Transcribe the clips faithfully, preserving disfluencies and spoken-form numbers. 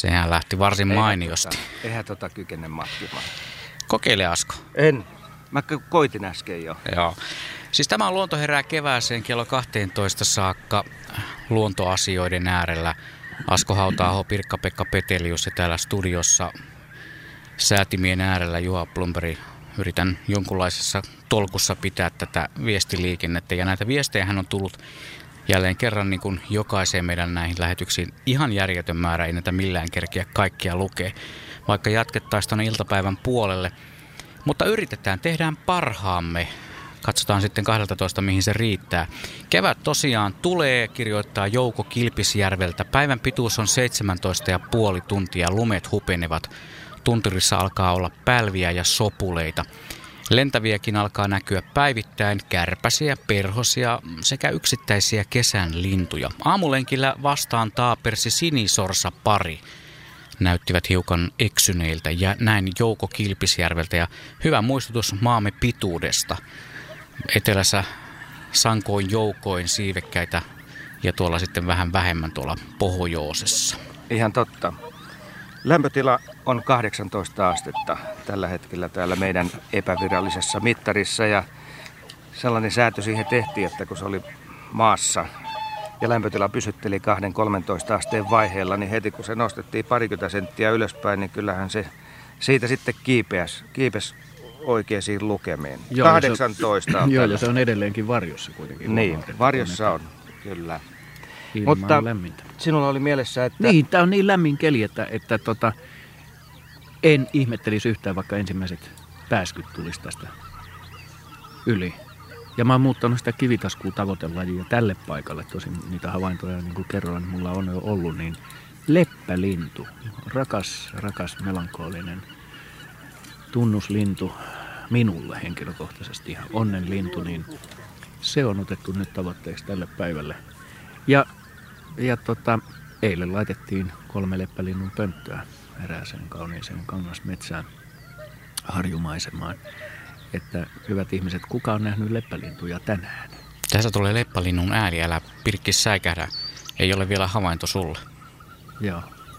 Sehän lähti varsin eihän mainiosti. Tota, eihän tota kykene matkimaan. Kokeile, Asko. En. Mä koitin äsken jo. Joo. Siis tämä on Luonto herää kevääseen kello kaksitoista saakka luontoasioiden äärellä. Asko Hauta-aho, Pirkka-Pekka Petelius ja täällä studiossa säätimien äärellä Juha Blomberg. Yritän jonkunlaisessa tolkussa pitää tätä viestiliikennettä ja näitä viestejä hän on tullut jälleen kerran niin kuin jokaiseen meidän näihin lähetyksiin ihan järjetön määrä, ei näitä millään kerkiä kaikkia lukee, vaikka jatkettaisiin tuonne iltapäivän puolelle. Mutta yritetään, tehdään parhaamme. Katsotaan sitten kaksitoista, mihin se riittää. Kevät tosiaan tulee, kirjoittaa Jouko Kilpisjärveltä. Päivän pituus on seitsemäntoista ja puoli tuntia, lumet hupenevat. Tunturissa alkaa olla pälviä ja sopuleita. Lentäviäkin alkaa näkyä päivittäin, kärpäsiä, perhosia sekä yksittäisiä kesän lintuja. Aamulenkillä vastaan taapersi sinisorsa pari. Näyttivät hiukan eksyneiltä ja näin Jouko Kilpisjärveltä ja hyvä muistutus maamme pituudesta. Etelässä sankoin joukoin siivekkäitä ja tuolla sitten vähän vähemmän tuolla pohjoisessa. Ihan totta. Lämpötila on kahdeksantoista astetta tällä hetkellä täällä meidän epävirallisessa mittarissa ja sellainen säätö siihen tehtiin, että kun se oli maassa ja lämpötila pysytteli kaksi kolmetoista asteen vaiheella, niin heti kun se nostettiin parikymmentä senttiä ylöspäin, niin kyllähän se siitä sitten kiipesi, kiipesi oikeisiin lukemiin. Joo, kahdeksantoista on, joo, ja se on edelleenkin varjossa kuitenkin. Niin, varjossa on, kyllä. Ilma Mutta on lämmintä. Sinulla oli mielessä, että... Niin, tämä on niin lämmin keli, että, että tota, en ihmettelisi yhtään, vaikka ensimmäiset pääskyt tulisi tästä yli. Ja mä oon muuttanut sitä kivitaskua tavoitelajia tälle paikalle. Tosin niitä havaintoja, niin kuin kerroin, mulla on jo ollut, niin leppälintu. Rakas, rakas, melankolinen tunnuslintu minulle henkilökohtaisesti. Ihan onnenlintu, niin se on otettu nyt tavoitteeksi tälle päivälle. Ja, ja tota, eilen laitettiin kolme leppälinnun pönttöä erääseen kauniiseen kangasmetsään harjumaisemaan. Että hyvät ihmiset, kuka on nähnyt leppälintuja tänään? Tässä tulee leppälinnun ääni, älä pirkkis säikähdä. Ei ole vielä havainto sulle. Joo.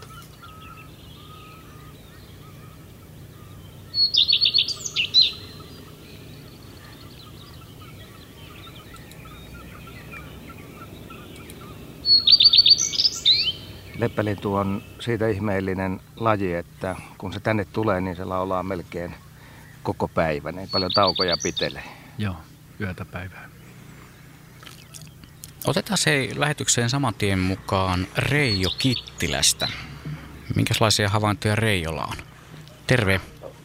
Leppälintu on siitä ihmeellinen laji, että kun se tänne tulee, niin se laulaa melkein koko päivän. Ei paljon taukoja pitele. Joo, yötä päivää. Otetaan se lähetykseen saman tien mukaan Reijo Kittilästä. Minkälaisia havaintoja Reijolla on? Terve.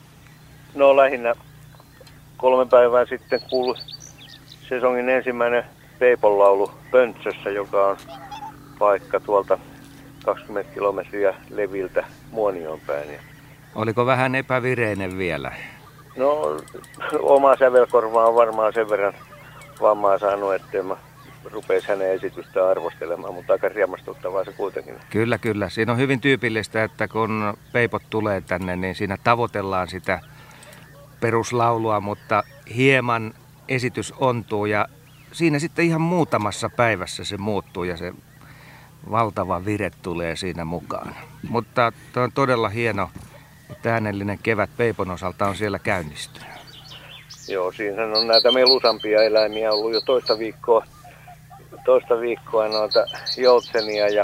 No lähinnä kolme päivää sitten kuului sesongin ensimmäinen peiponlaulu Pöntsössä, joka on paikka tuolta kaksikymmentä kilometriä leviltä Muonioon päin. Oliko vähän epävireinen vielä? No oma sävelkorva on varmaan sen verran vammaa saanut, ettei mä rupeisi hänen esitystään arvostelemaan, mutta aika riemastuttavaa se kuitenkin. Kyllä, kyllä. Siinä on hyvin tyypillistä, että kun peipot tulee tänne, niin siinä tavoitellaan sitä peruslaulua, mutta hieman esitys ontuu ja siinä sitten ihan muutamassa päivässä se muuttuu ja se valtava vire tulee siinä mukaan. Mutta tämä on todella hieno, että äänellinen kevät peipon osalta on siellä käynnistynyt. Joo, siinä on näitä melusampia eläimiä ollut jo toista viikkoa, toista viikkoa noita joutsenia ja,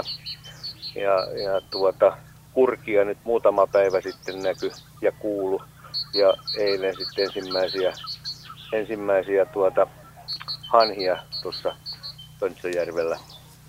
ja, ja tuota, kurkia nyt muutama päivä sitten näkyi ja kuulu. Ja eilen sitten ensimmäisiä, ensimmäisiä tuota, hanhia tuossa Pönttöjärvellä.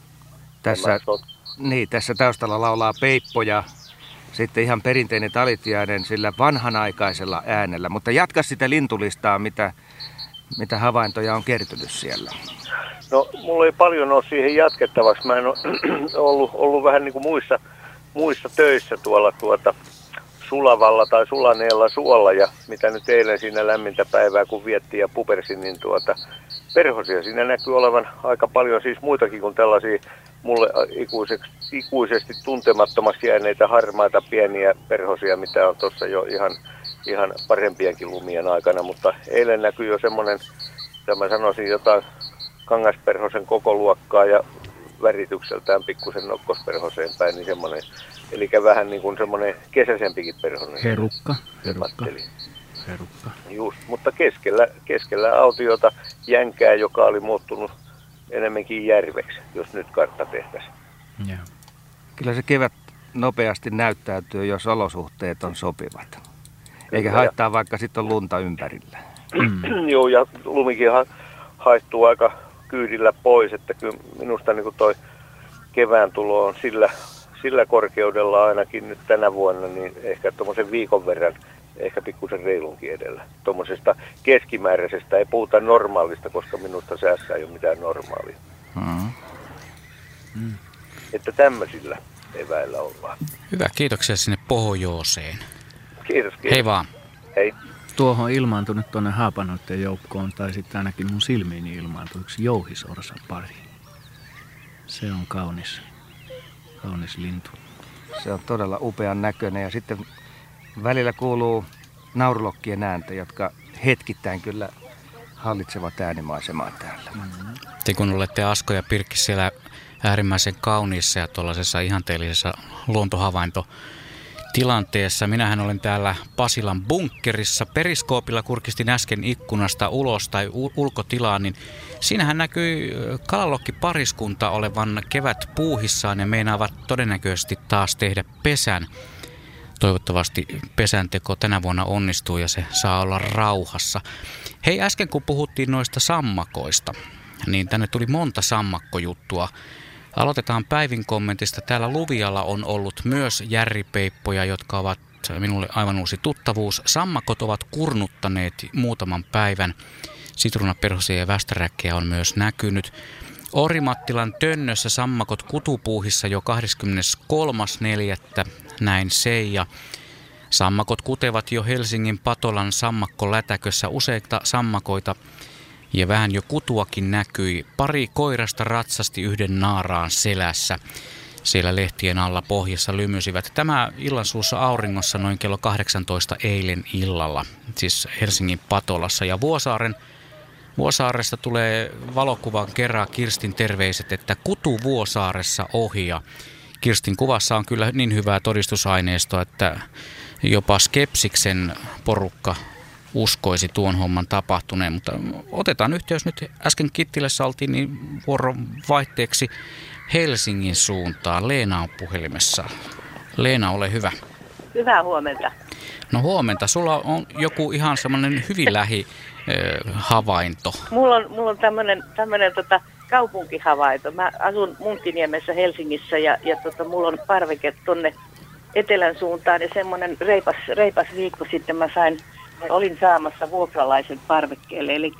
Tässä, niin, tässä taustalla laulaa peippo ja sitten ihan perinteinen talitiainen sillä vanhanaikaisella äänellä. Mutta jatka sitä lintulistaa, mitä, mitä havaintoja on kertynyt siellä. No, mulla ei paljon ole siihen jatkettavaksi. Mä en ole ollut, ollut vähän niin kuin muissa, muissa töissä tuolla tuota sulavalla tai sulaneella suolla. Ja mitä nyt eilen siinä lämmintä päivää kun viettiin ja pupersin, niin tuota perhosia siinä näkyy olevan aika paljon, siis muitakin kuin tällaisia mulle ikuisesti tuntemattomaksi jääneitä harmaita pieniä perhosia, mitä on tuossa jo ihan, ihan parempienkin lumien aikana, mutta eilen näkyy jo semmoinen, mitä mä sanoisin, jotain kangasperhosen koko luokkaa ja väritykseltään pikkusen nokkosperhoseen päin, niin semmoinen eli vähän niin kuin semmoinen kesäisempikin perhonen. Herukka, herukka, herukka. Just, mutta keskellä, keskellä autiota jänkää, joka oli muuttunut enemmänkin järveksi, jos nyt kartta tehtäisiin. Yeah. Kyllä se kevät nopeasti näyttäytyy, jos olosuhteet on sopivat. Eikä haittaa, vaikka sitten on lunta ympärillä. Mm. Joo, ja lumikin ha- haihtuu aika kyydillä pois, että kyllä minusta niin toi kevään tulo on sillä, sillä korkeudella ainakin nyt tänä vuonna, niin ehkä tuommoisen viikon verran, ehkä pikkusen reilunkin edellä. Tuommoisesta keskimääräisestä ei puhuta normaalista, koska minusta säässä ei ole mitään normaalia. Mm. Mm. Että tämmöisillä eväillä ollaan. Hyvä, kiitoksia sinne Pohjoiseen. Kiitos, kiitos. Hei vaan. Hei. Tuohon ilmaantunut tuonne haapanoiden joukkoon, tai sitten ainakin mun silmiini ilmaantui yksi jouhisorsa pari. Se on kaunis, kaunis lintu. Se on todella upean näköinen ja sitten välillä kuuluu naurulokkien ääntä, jotka hetkittäin kyllä hallitsevat äänimaisemaa täällä. Mm-hmm. Te kun olette Asko ja Pirkki siellä äärimmäisen kauniissa ja tuollaisessa ihanteellisessa luontohavaintotilanteessa. Minähän olen täällä Pasilan bunkkerissa. Periskoopilla kurkistin äsken ikkunasta ulos tai u- ulkotilaan, niin siinähän näkyi kalalokkipariskunta olevan kevät puuhissaan ja meinaavat todennäköisesti taas tehdä pesän. Toivottavasti pesänteko tänä vuonna onnistuu ja se saa olla rauhassa. Hei, äsken kun puhuttiin noista sammakoista, niin tänne tuli monta sammakkojuttua. Aloitetaan Päivin kommentista. Täällä Luvialla on ollut myös järripeippoja, jotka ovat minulle aivan uusi tuttavuus. Sammakot ovat kurnuttaneet muutaman päivän. Sitruunaperhosia ja västäräkkejä on myös näkynyt. Orimattilan Tönnössä sammakot kutupuuhissa jo kahdeskymmeneskolmas neljättä näin Seija. Sammakot kutevat jo Helsingin Patolan sammakkolätäkössä useita sammakoita ja vähän jo kutuakin näkyi. Pari koirasta ratsasti yhden naaraan selässä. Siellä lehtien alla pohjassa lymysivät. Tämä illansuussa auringossa noin kello kahdeksantoista eilen illalla, siis Helsingin Patolassa. Ja Vuosaaren, Vuosaaresta tulee valokuvan kerran Kirstin terveiset, että kutu Vuosaaressa ohi. Ja Kirstin kuvassa on kyllä niin hyvää todistusaineistoa, että jopa Skepsiksen porukka uskoisi tuon homman tapahtuneen, mutta otetaan yhteys nyt. Äsken Kittilässä oltiin niin vuoron vaihteeksi Helsingin suuntaan. Leena on puhelimessa. Leena, ole hyvä. Hyvää huomenta. No huomenta. Sulla on joku ihan semmoinen hyvin lähi äh, havainto. Mulla on, mulla on tämmöinen, tämmöinen tota, kaupunkihavainto. Mä asun Munkkiniemessä Helsingissä ja, ja tota, mulla on parveke tonne etelän suuntaan ja semmoinen reipas, reipas viikko sitten mä sain, olin saamassa vuokralaisen parvekkeelle, eli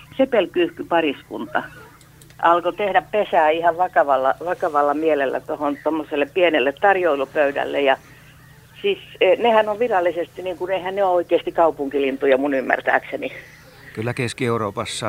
sepelkyyhkypariskunta alkoi tehdä pesää ihan vakavalla, vakavalla mielellä tuohon tuommoiselle pienelle tarjoilupöydälle ja siis nehän on virallisesti, niin kuin eihän ne ole oikeasti kaupunkilintuja mun ymmärtääkseni. Kyllä Keski-Euroopassa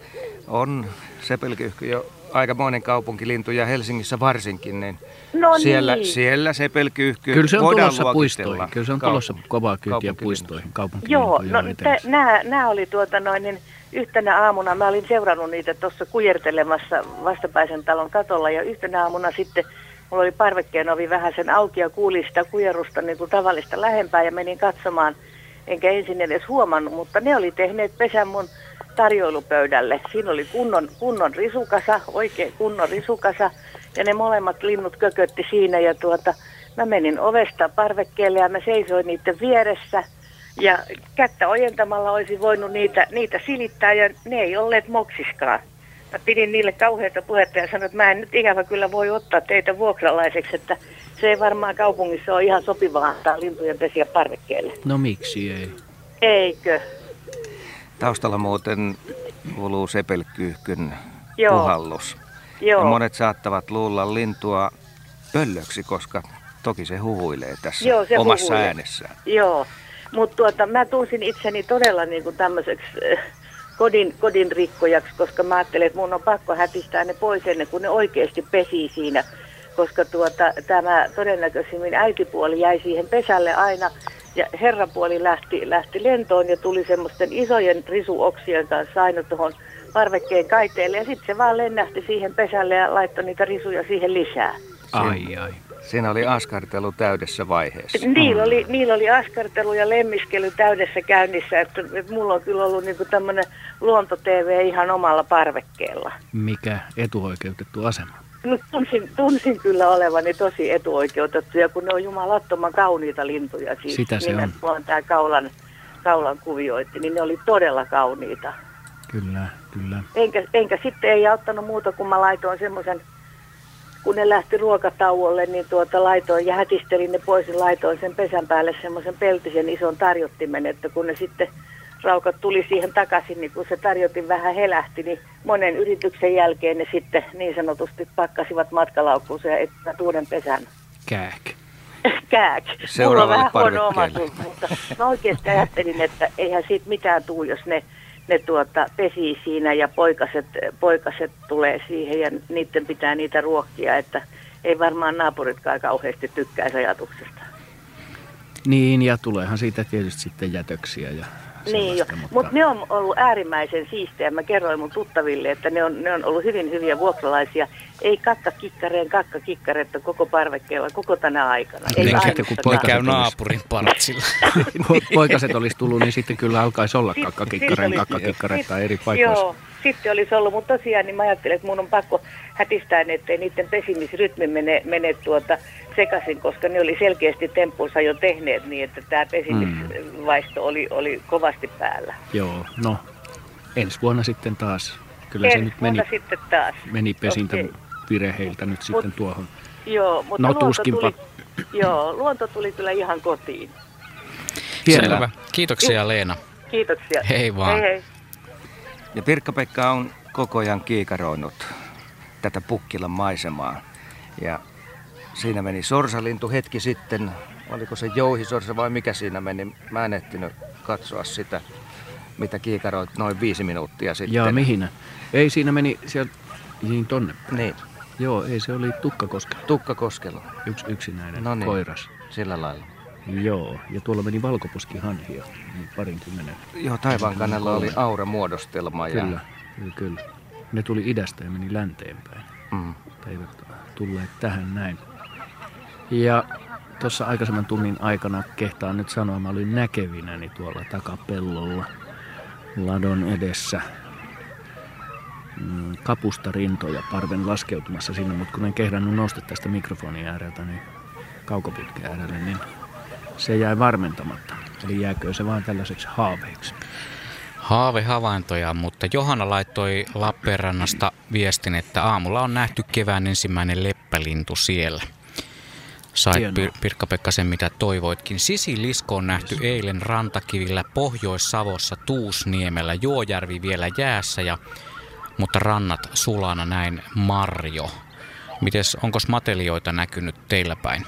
on sepelkyyhky jo aikamoinen kaupunkilintu ja Helsingissä varsinkin, niin, no siellä, niin. siellä sepelkyyhky Kyllä se on voidaan tulossa puistoihin. Kyllä se on kaup- tulossa kovaa kyytiä puistoihin. Joo, no nämä oli tuota noin, niin yhtenä aamuna, mä olin seurannut niitä tuossa kujertelemassa vastapäisen talon katolla ja yhtenä aamuna sitten mulla oli parvekkeen ovi vähän sen auki ja kuulin sitä kujerusta niin kuin tavallista lähempää ja menin katsomaan, enkä ensin edes huomannut, mutta ne oli tehneet pesän mun tarjoilupöydälle. Siinä oli kunnon, kunnon risukasa, oikein kunnon risukasa ja ne molemmat linnut kökötti siinä ja tuota, mä menin ovesta parvekkeelle ja mä seisoin niiden vieressä ja kättä ojentamalla olisi voinut niitä, niitä silittää ja ne ei olleet moksiskaan. Mä pidin niille kauheita puhetta ja sanoin, että mä en nyt ikävä kyllä voi ottaa teitä vuokralaiseksi, että se ei varmaan kaupungissa ole ihan sopivaa antaa lintujen pesiä parvekkeelle. No miksi ei? Eikö? Taustalla muuten kuuluu sepelkyyhkyn Joo. puhallus. Joo. Ja monet saattavat luulla lintua pöllöksi, koska toki se huhuilee tässä Joo, se omassa huhuilee. äänessään. Joo, mutta tuota, mä tunsin itseni todella niin kuin tämmöiseksi äh, kodin, kodin rikkojaksi, koska mä ajattelin, että mun on pakko hätistää ne pois ennen kuin ne oikeasti pesii siinä. Koska tuota, tämä todennäköisimmin äitipuoli jäi siihen pesälle aina ja herrapuoli lähti, lähti lentoon ja tuli semmoisten isojen risuoksien kanssa aina tuohon parvekkeen kaiteelle ja sitten se vaan lennähti siihen pesälle ja laittoi niitä risuja siihen lisää. Ai ai. Siinä oli askartelu täydessä vaiheessa. Niillä oli, niillä oli askartelu ja lemmiskely täydessä käynnissä, että, että mulla on kyllä ollut niinku tämmöinen luonto-T V ihan omalla parvekkeella. Mikä etuoikeutettu asema? No, tunsin, tunsin kyllä olevani tosi etuoikeutettuja, kun ne on jumalattoman kauniita lintuja. Siis sitä se on. Mulla on tää kaulan, kaulan kuvioitti, niin ne oli todella kauniita. Kyllä, kyllä. Enkä, enkä sitten ei auttanut muuta, kun mä laitoin semmoisen, kun ne lähti ruokatauolle, niin tuota laitoin ja hätistelin ne pois ja laitoin sen pesän päälle semmoisen peltisen ison tarjottimen, että kun ne sitten raukat tuli siihen takaisin, niin kun se tarjotin vähän helähti, niin monen yrityksen jälkeen ne sitten niin sanotusti pakkasivat matkalaukkuunsa ja etsivät uuden pesän. Kääk. Kääk. Mulla on vähän huono omaisuus, mutta mä oikeasti ajattelin, että eihän siitä mitään tule, jos ne, ne tuota, pesii siinä ja poikaset, poikaset tulee siihen ja niiden pitää niitä ruokkia, että ei varmaan naapuritkaan kauheasti tykkäisi ajatuksesta. Niin, ja tuleehan siitä tietysti sitten jätöksiä ja niin jo, mutta Mut ne on ollut äärimmäisen siistejä. Mä kerroin mun tuttaville, että ne on, ne on ollut hyvin hyviä vuokralaisia. Ei kakkakikkareen kakkakikkaretta koko parvekkeella koko tänä aikana. Ei ne, kun ne käy naapurin paratsilla. Poikaset olisi tullut, niin sitten kyllä alkaisi olla kakkakikkareen kakkakikkaretta eri paikoissa. Joo, sitten olisi ollut, mutta tosiaan niin mä ajattelin, että mun on pakko hätistää, ettei niiden pesimisrytmi mene, mene tuota sekaisin, koska ne oli selkeästi temppunsa jo tehneet niin, että tämä pesimisvaisto oli, oli kovasti päällä. Joo, no ensi vuonna sitten taas. Kyllä ensi se nyt meni, sitten taas. meni pesintä vireheiltä nyt sitten Mut, tuohon. Joo, mutta no, luonto, tuli, joo, luonto tuli kyllä ihan kotiin. Selvä. Kiitoksia Leena. Kiitoksia. Hei vaan. Hei hei. Ja Pirkka-Pekka on koko ajan kiikaroinut tätä Pukkilan maisemaa. Ja siinä meni sorsalintu hetki sitten. Oliko se jouhisorsa vai mikä siinä meni? Mä en ehtinyt katsoa sitä, mitä kiikaroit noin viisi minuuttia sitten. Jaa, mihin? Ei, siinä meni sieltä niin tonne. Niin. Joo, ei se oli Tukkakoskella. Tukkakoskella. Yksi yksinäinen no niin, koiras. Sillä lailla. Joo, ja tuolla meni valkoposkihanhia, niin parinkymmenen. Joo, taivaan kannella oli auramuodostelma. Kyllä, ja... kyllä, kyllä. Ne tuli idästä ja meni länteenpäin. Mm. Eivät tulleet tähän näin. Ja tuossa aikaisemman tunnin aikana kehtaan nyt sanoa, mä olin näkevinäni tuolla takapellolla ladon edessä mm, kapusta rintoja parven laskeutumassa sinne, mutta kun en kehdannut nousta tästä mikrofonin ääreltä, niin kaukoputken äärelle, niin se jäi varmentamatta. Eli jääkö se vaan tällaiseksi haaveiksi? Haavehavaintoja, mutta Johanna laittoi Lappeenrannasta viestin, että aamulla on nähty kevään ensimmäinen leppälintu siellä. Sait Pir- Pirkka-Pekka sen, mitä toivoitkin. Sisilisko on nähty yes. eilen Rantakivillä, Pohjois-Savossa, Tuusniemellä, Joojärvi vielä jäässä, ja, mutta rannat sulana näin Marjo. Mites, onko matelioita näkynyt teillä päin?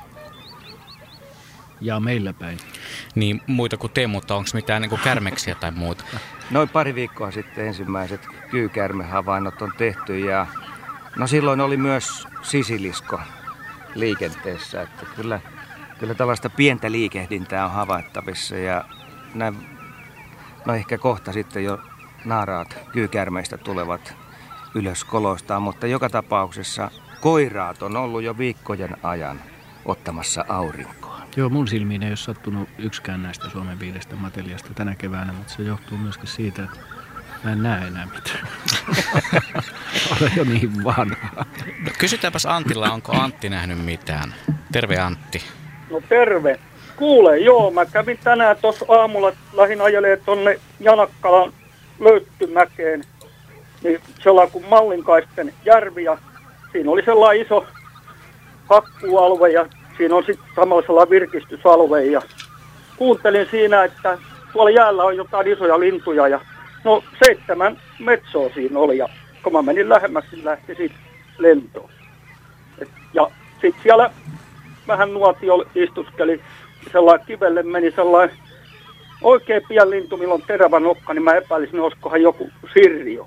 Ja meillä päin. Niin muita kuin te, mutta onko mitään niin kärmeksiä tai muuta? Noin pari viikkoa sitten ensimmäiset kyykärmehavainnot on tehty ja no silloin oli myös sisilisko liikenteessä. Että kyllä, kyllä tällaista pientä liikehdintää on havaittavissa ja näin, no ehkä kohta sitten jo naaraat kyykärmeistä tulevat ylös koloistaan, mutta joka tapauksessa koiraat on ollut jo viikkojen ajan ottamassa aurinkoa. Joo, mun silmiin ei ole sattunut yksikään näistä Suomen viidestä mateliasta tänä keväänä, mutta se johtuu myöskin siitä, että mä en näe enää mitään. Olen jo niin vanha. No, kysytäänpäs Antilla, onko Antti nähnyt mitään? Terve Antti. No terve. Kuule, joo, mä kävin tänään tuossa aamulla, lähdin ajelemaan tonne Janakkalan Löyttymäkeen, niin sellainen kuin Mallinkaisten järvi ja siinä oli sellainen iso hakkuualue ja siinä on sitten samalla sellainen virkistysalue ja kuuntelin siinä, että tuolla jäällä on jotain isoja lintuja ja no seitsemän metsoa siinä oli ja kun mä menin lähemmäksi, niin lähti sitten lentoon. Et, ja sitten siellä vähän nuotio istuskeli, sellainen kivelle meni sellainen oikein pian lintu, millä on terävä nokka, niin mä epäilisin, olisikohan joku sirjo.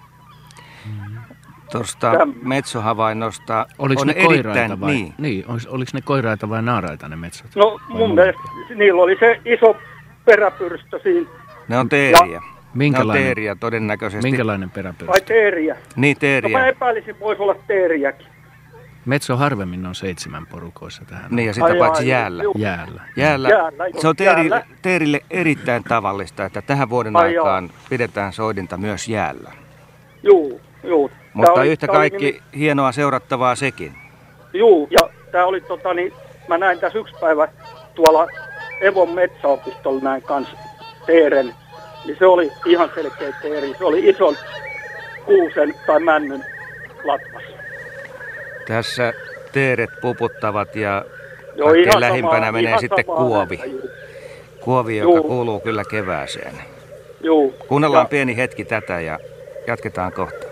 Tuosta metsohavainnosta oliko on ne erittäin... koiraita vai, niin. Niin, oliko ne koiraita vai naaraita ne metsät? No mun mielestä niillä oli se iso peräpyrstö siinä. Ne on teeriä. Minkälainen? Ne on teeriä todennäköisesti. Minkälainen peräpyrstö? Vai teeriä? Niin, teeriä. No mä epäilisin, voisi olla teeriäkin. Metso harvemmin on seitsemän porukoissa tähän. Niin, ja sitä Ai, paitsi ai, jäällä. juu. Jäällä. Jäällä. Jäällä, Se on teerille, jäällä. teerille erittäin tavallista, että tähän vuoden Ai, aikaan pidetään soidinta myös jäällä. Juu, juu. Tää Mutta oli- yhtä tää oli kaikki nimi- hienoa seurattavaa sekin. Juu, ja tää oli tota niin, mä näin tässä yksi päivä tuolla Evon metsäopistolla näin kanssa teeren, niin se oli ihan selkeä teeri. Se oli ison kuusen tai männyn latmas. Tässä teeret puputtavat ja Joo, kaikkein ihan lähimpänä samaa- menee ihan sitten samaa kuovi. ääntä, juu. Kuovi, joka Juu. kuuluu kyllä kevääseen. Juu. Kuunnellaan Ja- pieni hetki tätä ja jatketaan kohta.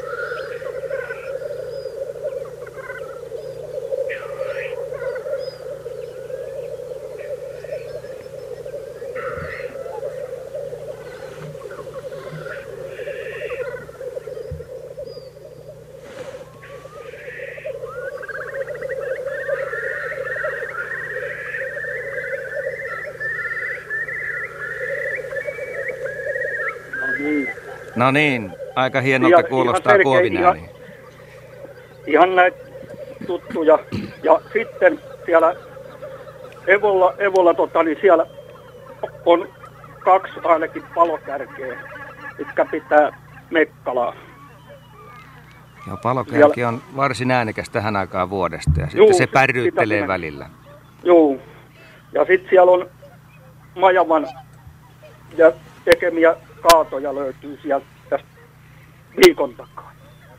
No niin. No niin, aika hienolta Ihan- kuulostaa ihan kuovin selkeä, ääni. Ihan näitä tuttuja. Ja sitten siellä Evolla, Evolla tota, niin siellä on kaksi ainakin palokärkeä, mitkä pitää Mekkalaa. Joo, palokärki on varsin äänekäs tähän aikaan vuodesta ja sitten Juu, se sitä pärryttelee minä- välillä. Joo. Ja sitten siellä on Majavan ja tekemiä kaatoja löytyy sieltä tästä viikon takaa.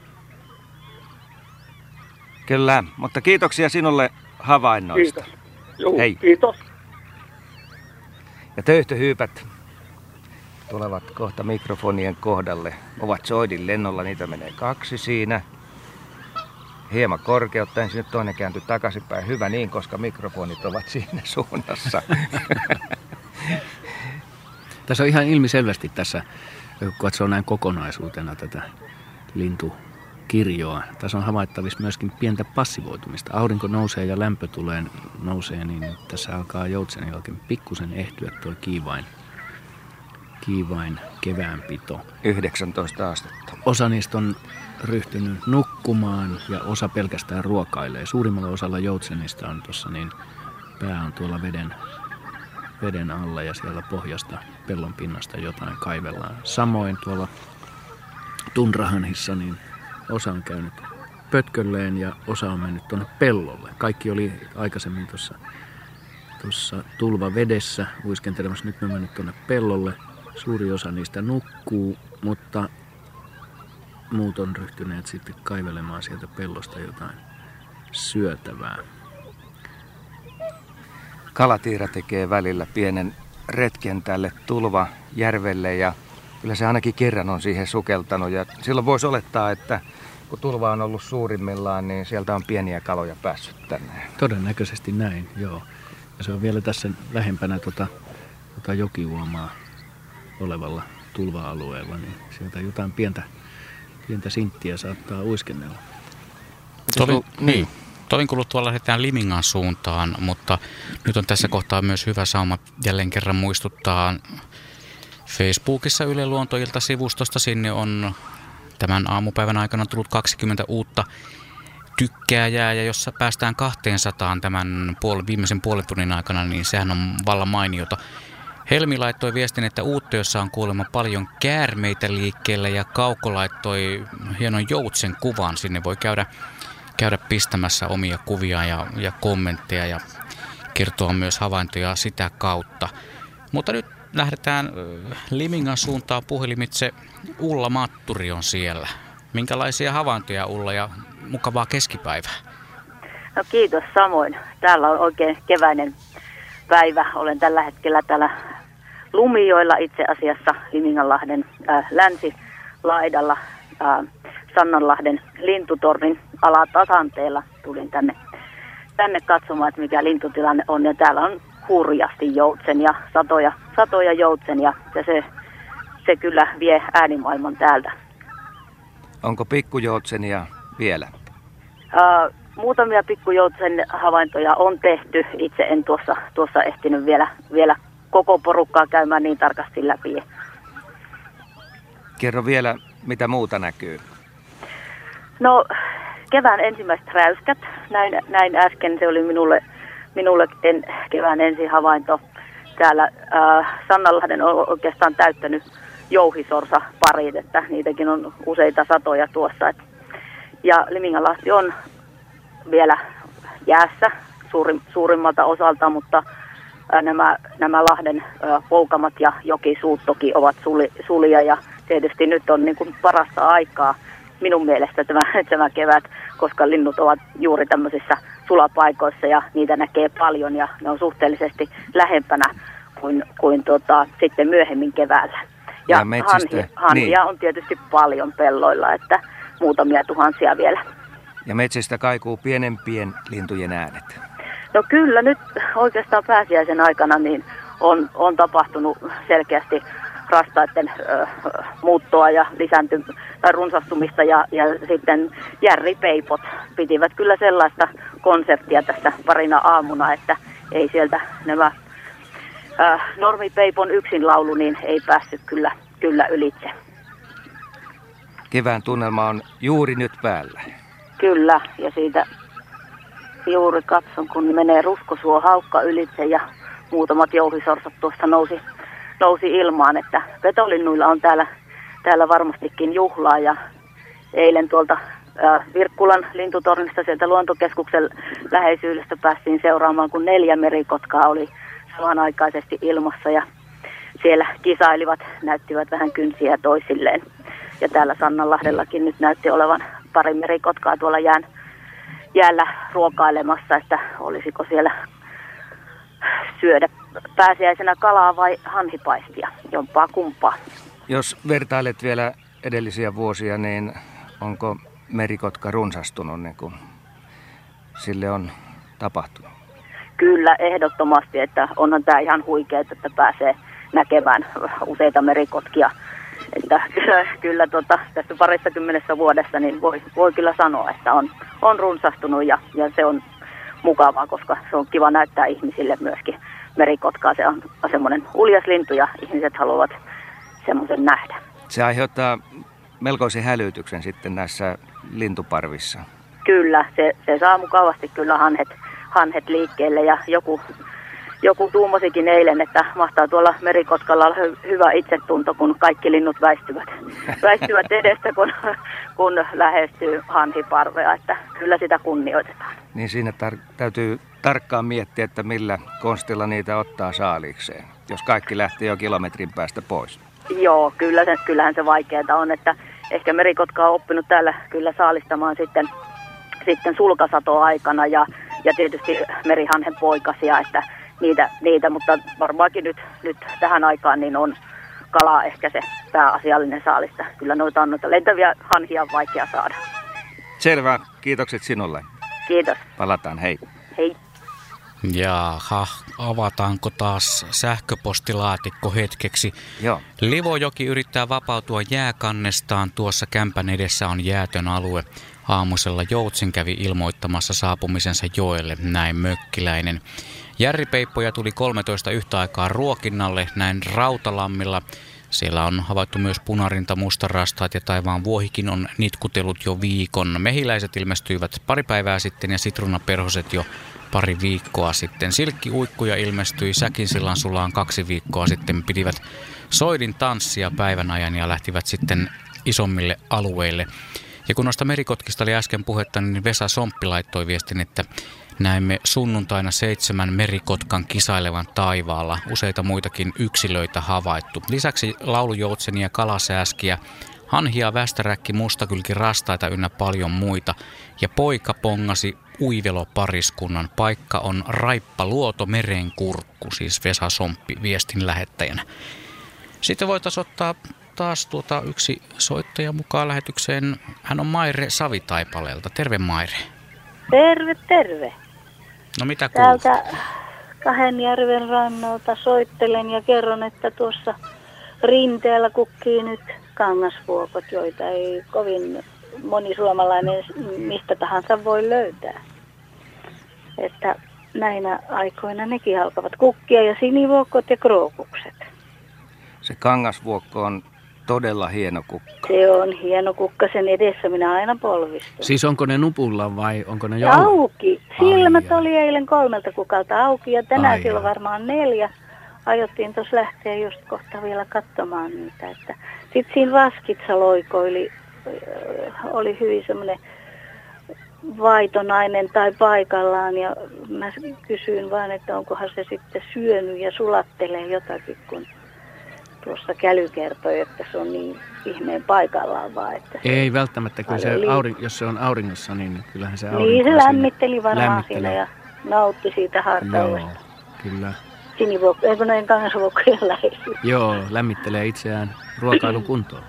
Kyllä, mutta kiitoksia sinulle havainnoista. Kiitos. Joo, Hei. kiitos. Ja töyhtöhyypät tulevat kohta mikrofonien kohdalle. Ovat soidin lennolla, niitä menee kaksi siinä. Hieman korkeutta, ensin nyt toinen kääntyy takaisinpäin. Hyvä niin, koska mikrofonit ovat siinä suunnassa. Tässä on ihan ilmiselvästi tässä, kun katsoo näin kokonaisuutena tätä lintukirjoa. Tässä on havaittavissa myöskin pientä passivoitumista. Aurinko nousee ja lämpö tulee nousee, niin tässä alkaa joutsen jälkeen pikkusen ehtyä tuo kiivain, kiivain keväänpito. yhdeksäntoista astetta. Osa niistä on ryhtynyt nukkumaan ja osa pelkästään ruokailee. Suurimmalla osalla joutsenista on tuossa niin pää on tuolla veden, veden alla ja siellä pohjasta pellon pinnasta jotain kaivellaan. Samoin tuolla tunrahanhissa niin osa on käynyt pötkölleen ja osa on mennyt tuonne pellolle. Kaikki oli aikaisemmin tuossa tuossa tulvavedessä uiskentelemassa. Nyt ne on mennyt tuonne pellolle. Suuri osa niistä nukkuu, mutta muut on ryhtyneet sitten kaivelemaan sieltä pellosta jotain syötävää. Kalatiira tekee välillä pienen retken tälle tulvajärvelle ja kyllä se ainakin kerran on siihen sukeltanut. Ja silloin voisi olettaa, että kun tulva on ollut suurimmillaan, niin sieltä on pieniä kaloja päässyt tänne. Todennäköisesti näin, joo. Ja se on vielä tässä lähempänä tuota, tuota jokiuomaa olevalla tulva-alueella, niin sieltä jotain pientä, pientä sinttiä saattaa uiskennella. Tovin, niin. Tovin kuluttua lähdetään Limingan suuntaan, mutta nyt on tässä kohtaa myös hyvä sauma jälleen kerran muistuttaa Facebookissa Yle Luontoilta-sivustosta. Sinne on tämän aamupäivän aikana tullut kaksikymmentä uutta tykkääjää, ja jos päästään kaksisataa tämän puol- viimeisen puolen tunnin aikana, niin sehän on vallan mainiota. Helmi laittoi viestin, että Uuttöössä on kuulemma paljon käärmeitä liikkeellä, ja Kauko laittoi hienon joutsen kuvan. Sinne voi käydä, käydä pistämässä omia kuvia ja, ja kommentteja ja kertoa myös havaintoja sitä kautta. Mutta nyt lähdetään Limingan suuntaan puhelimitse. Ulla Matturi on siellä. Minkälaisia havaintoja, Ulla, ja mukavaa keskipäivää? No kiitos samoin. Täällä on oikein keväinen päivä. Olen tällä hetkellä täällä Lumijoilla, itse asiassa Liminganlahden äh, länsilaidalla äh, Sannanlahden lintutornin alatasanteella. Tulin tänne, tänne katsomaan, että mikä lintutilanne on. Ja täällä on hurjasti joutsen ja satoja, satoja joutsen ja se, se kyllä vie äänimaailman täältä. Onko pikkujoutsenia vielä? Uh, muutamia pikkujoutsen havaintoja on tehty. Itse en tuossa, tuossa ehtinyt vielä, vielä koko porukkaa käymään niin tarkasti läpi. Kerro vielä, mitä muuta näkyy. No kevään ensimmäiset räyskät, näin, näin äsken, se oli minulle, minulle en, kevään ensin havainto. Täällä äh, Sannanlahden on oikeastaan täyttänyt jouhisorsa parit, että niitäkin on useita satoja tuossa. Et, ja Liminganlahti on vielä jäässä suurim, suurimmalta osalta, mutta äh, nämä, nämä Lahden äh, poukamat ja jokisuut toki ovat suli, sulia ja tietysti nyt on niin kuin parasta aikaa minun mielestä tämä, tämä kevät, koska linnut ovat juuri tämmöisissä sulapaikoissa ja niitä näkee paljon ja ne on suhteellisesti lähempänä kuin, kuin tota, sitten myöhemmin keväällä. Ja, ja hanhia, hanhia niin. on tietysti paljon pelloilla, että muutamia tuhansia vielä. Ja metsistä kaikuu pienempien lintujen äänet. No kyllä, nyt oikeastaan pääsiäisen aikana niin on, on tapahtunut selkeästi rastaiden ö, muuttoa ja lisäänty, tai runsastumista ja, ja sitten järripeipot pitivät kyllä sellaista konseptia tässä parina aamuna, että ei sieltä nämä ö, normipeipon yksin laulu niin ei päässyt kyllä, kyllä ylitse. Kevään tunnelma on juuri nyt päällä. Kyllä, ja siitä juuri katson, kun menee Ruskosuo haukka ylitse ja muutamat jouhisorsat tuosta nousi nousi ilmaan, että petolinnuilla on täällä, täällä varmastikin juhlaa ja eilen tuolta ää, Virkkulan lintutornista sieltä luontokeskuksen läheisyydestä päästiin seuraamaan, kun neljä merikotkaa oli samanaikaisesti ilmassa ja siellä kisailivat, näyttivät vähän kynsiä toisilleen. Ja täällä Sannanlahdellakin nyt näytti olevan pari merikotkaa tuolla jään, jäällä ruokailemassa, että olisiko siellä syödä pääsiäisenä kalaa vai hanhipaistia, jompaa kumpaa. Jos vertailet vielä edellisiä vuosia, niin onko merikotka runsastunut niin kuin sille on tapahtunut? Kyllä, ehdottomasti, että onhan tämä ihan huikea, että pääsee näkemään useita merikotkia. Että kyllä, kyllä tota, tässä parissa kymmenessä vuodessa niin voi, voi kyllä sanoa, että on, on runsastunut ja, ja se on mukavaa, koska se on kiva näyttää ihmisille myöskin merikotkaa. Se on semmoinen uljas lintu ja ihmiset haluavat semmoisen nähdä. Se aiheuttaa melkoisen hälytyksen sitten näissä lintuparvissa. Kyllä, se, se saa mukavasti kyllä hanhet, hanhet liikkeelle ja joku, joku tuumasikin eilen, että mahtaa tuolla merikotkalla olla hy, hyvä itsetunto, kun kaikki linnut väistyvät, väistyvät edestä, kun, kun lähestyy hanhiparvea, että kyllä sitä kunnioitetaan. Niin siinä tar- täytyy tarkkaan miettiä, että millä konstilla niitä ottaa saaliikseen, jos kaikki lähtee jo kilometrin päästä pois. Joo, kyllä se, kyllähän se vaikeaa on, että ehkä merikotka on oppinut täällä kyllä saalistamaan sitten, sitten sulkasatoaikana ja, ja tietysti merihanhen poikasia, että niitä, niitä, mutta varmaankin nyt, nyt tähän aikaan niin on kala ehkä se pääasiallinen saalista. Kyllä noita on noita lentäviä hanhia on vaikea saada. Selvä, kiitokset sinulle. Kiitos. Palataan, hei. Hei. Jaha, avataanko taas sähköpostilaatikko hetkeksi? Joo. Livojoki yrittää vapautua jääkannestaan. Tuossa kämpän edessä on jäätön alue. Aamusella Joutsen kävi ilmoittamassa saapumisensa joelle, näin Mökkiläinen. Järripeippoja tuli kolmetoista yhtä aikaa ruokinnalle, näin Rautalammilla. Siellä on havaittu myös punarinta, mustarastaat ja taivaan vuohikin on nitkutellut jo viikon. Mehiläiset ilmestyivät pari päivää sitten ja sitruunaperhoset jo pari viikkoa sitten. Silkkiuikkuja ilmestyi Säkinsillan sulaan kaksi viikkoa sitten. Pidivät soidin tanssia päivän ajan ja lähtivät sitten isommille alueille. Ja kun noista merikotkista oli äsken puhetta, niin Vesa Somppi laittoi viestin, että näimme sunnuntaina seitsemän merikotkan kisailevan taivaalla. Useita muitakin yksilöitä havaittu. Lisäksi laulujoutsenia, kalasääskiä, hanhia, västäräkki, mustakylki, rastaita ynnä paljon muita. Ja poika pongasi uivelopariskunnan. Paikka on Raippaluoto merenkurkku, siis Vesa Somppi viestin lähettäjänä. Sitten voitaisiin ottaa taas tuota yksi soittaja mukaan lähetykseen. Hän on Maire Savitaipaleelta. Terve Maire. Terve, terve. No mitä kuuluu? Täältä Kahdenjärven rannalta soittelen ja kerron, että tuossa rinteellä kukkii nyt kangasvuokot, joita ei kovin moni suomalainen mistä tahansa voi löytää. Että näinä aikoina nekin alkavat kukkia ja sinivuokot ja krookukset. Se kangasvuokko on todella hieno kukka. Se on hieno kukka, sen edessä minä aina polvistun. Siis onko ne nupulla vai onko ne jo ja auki. Silmät ai, oli eilen kolmelta kukalta auki ja tänään ai, siellä on ai. varmaan neljä. Ajottiin tuossa lähteä just kohta vielä katsomaan niitä. Sitten siinä Vaskitsa loikoili, oli hyvin semmoinen vaitonainen tai paikallaan ja mä kysyin vaan, että onkohan se sitten syönyt ja sulattelee jotakin, kun tuossa Käly kertoi, että se on niin ihmeen paikallaan vaan. Että se ei välttämättä, kun se liik- aurin, jos se on auringossa, niin kyllähän se aurinko Niin se sinne lämmitteli varmaan lämmittelee. siinä ja nautti siitä hartaudesta. Joo, kyllä. Sinivuokko, eikö noin kangasvuokkojen läheisyys? Joo, lämmittelee itseään ruokailun kuntoon.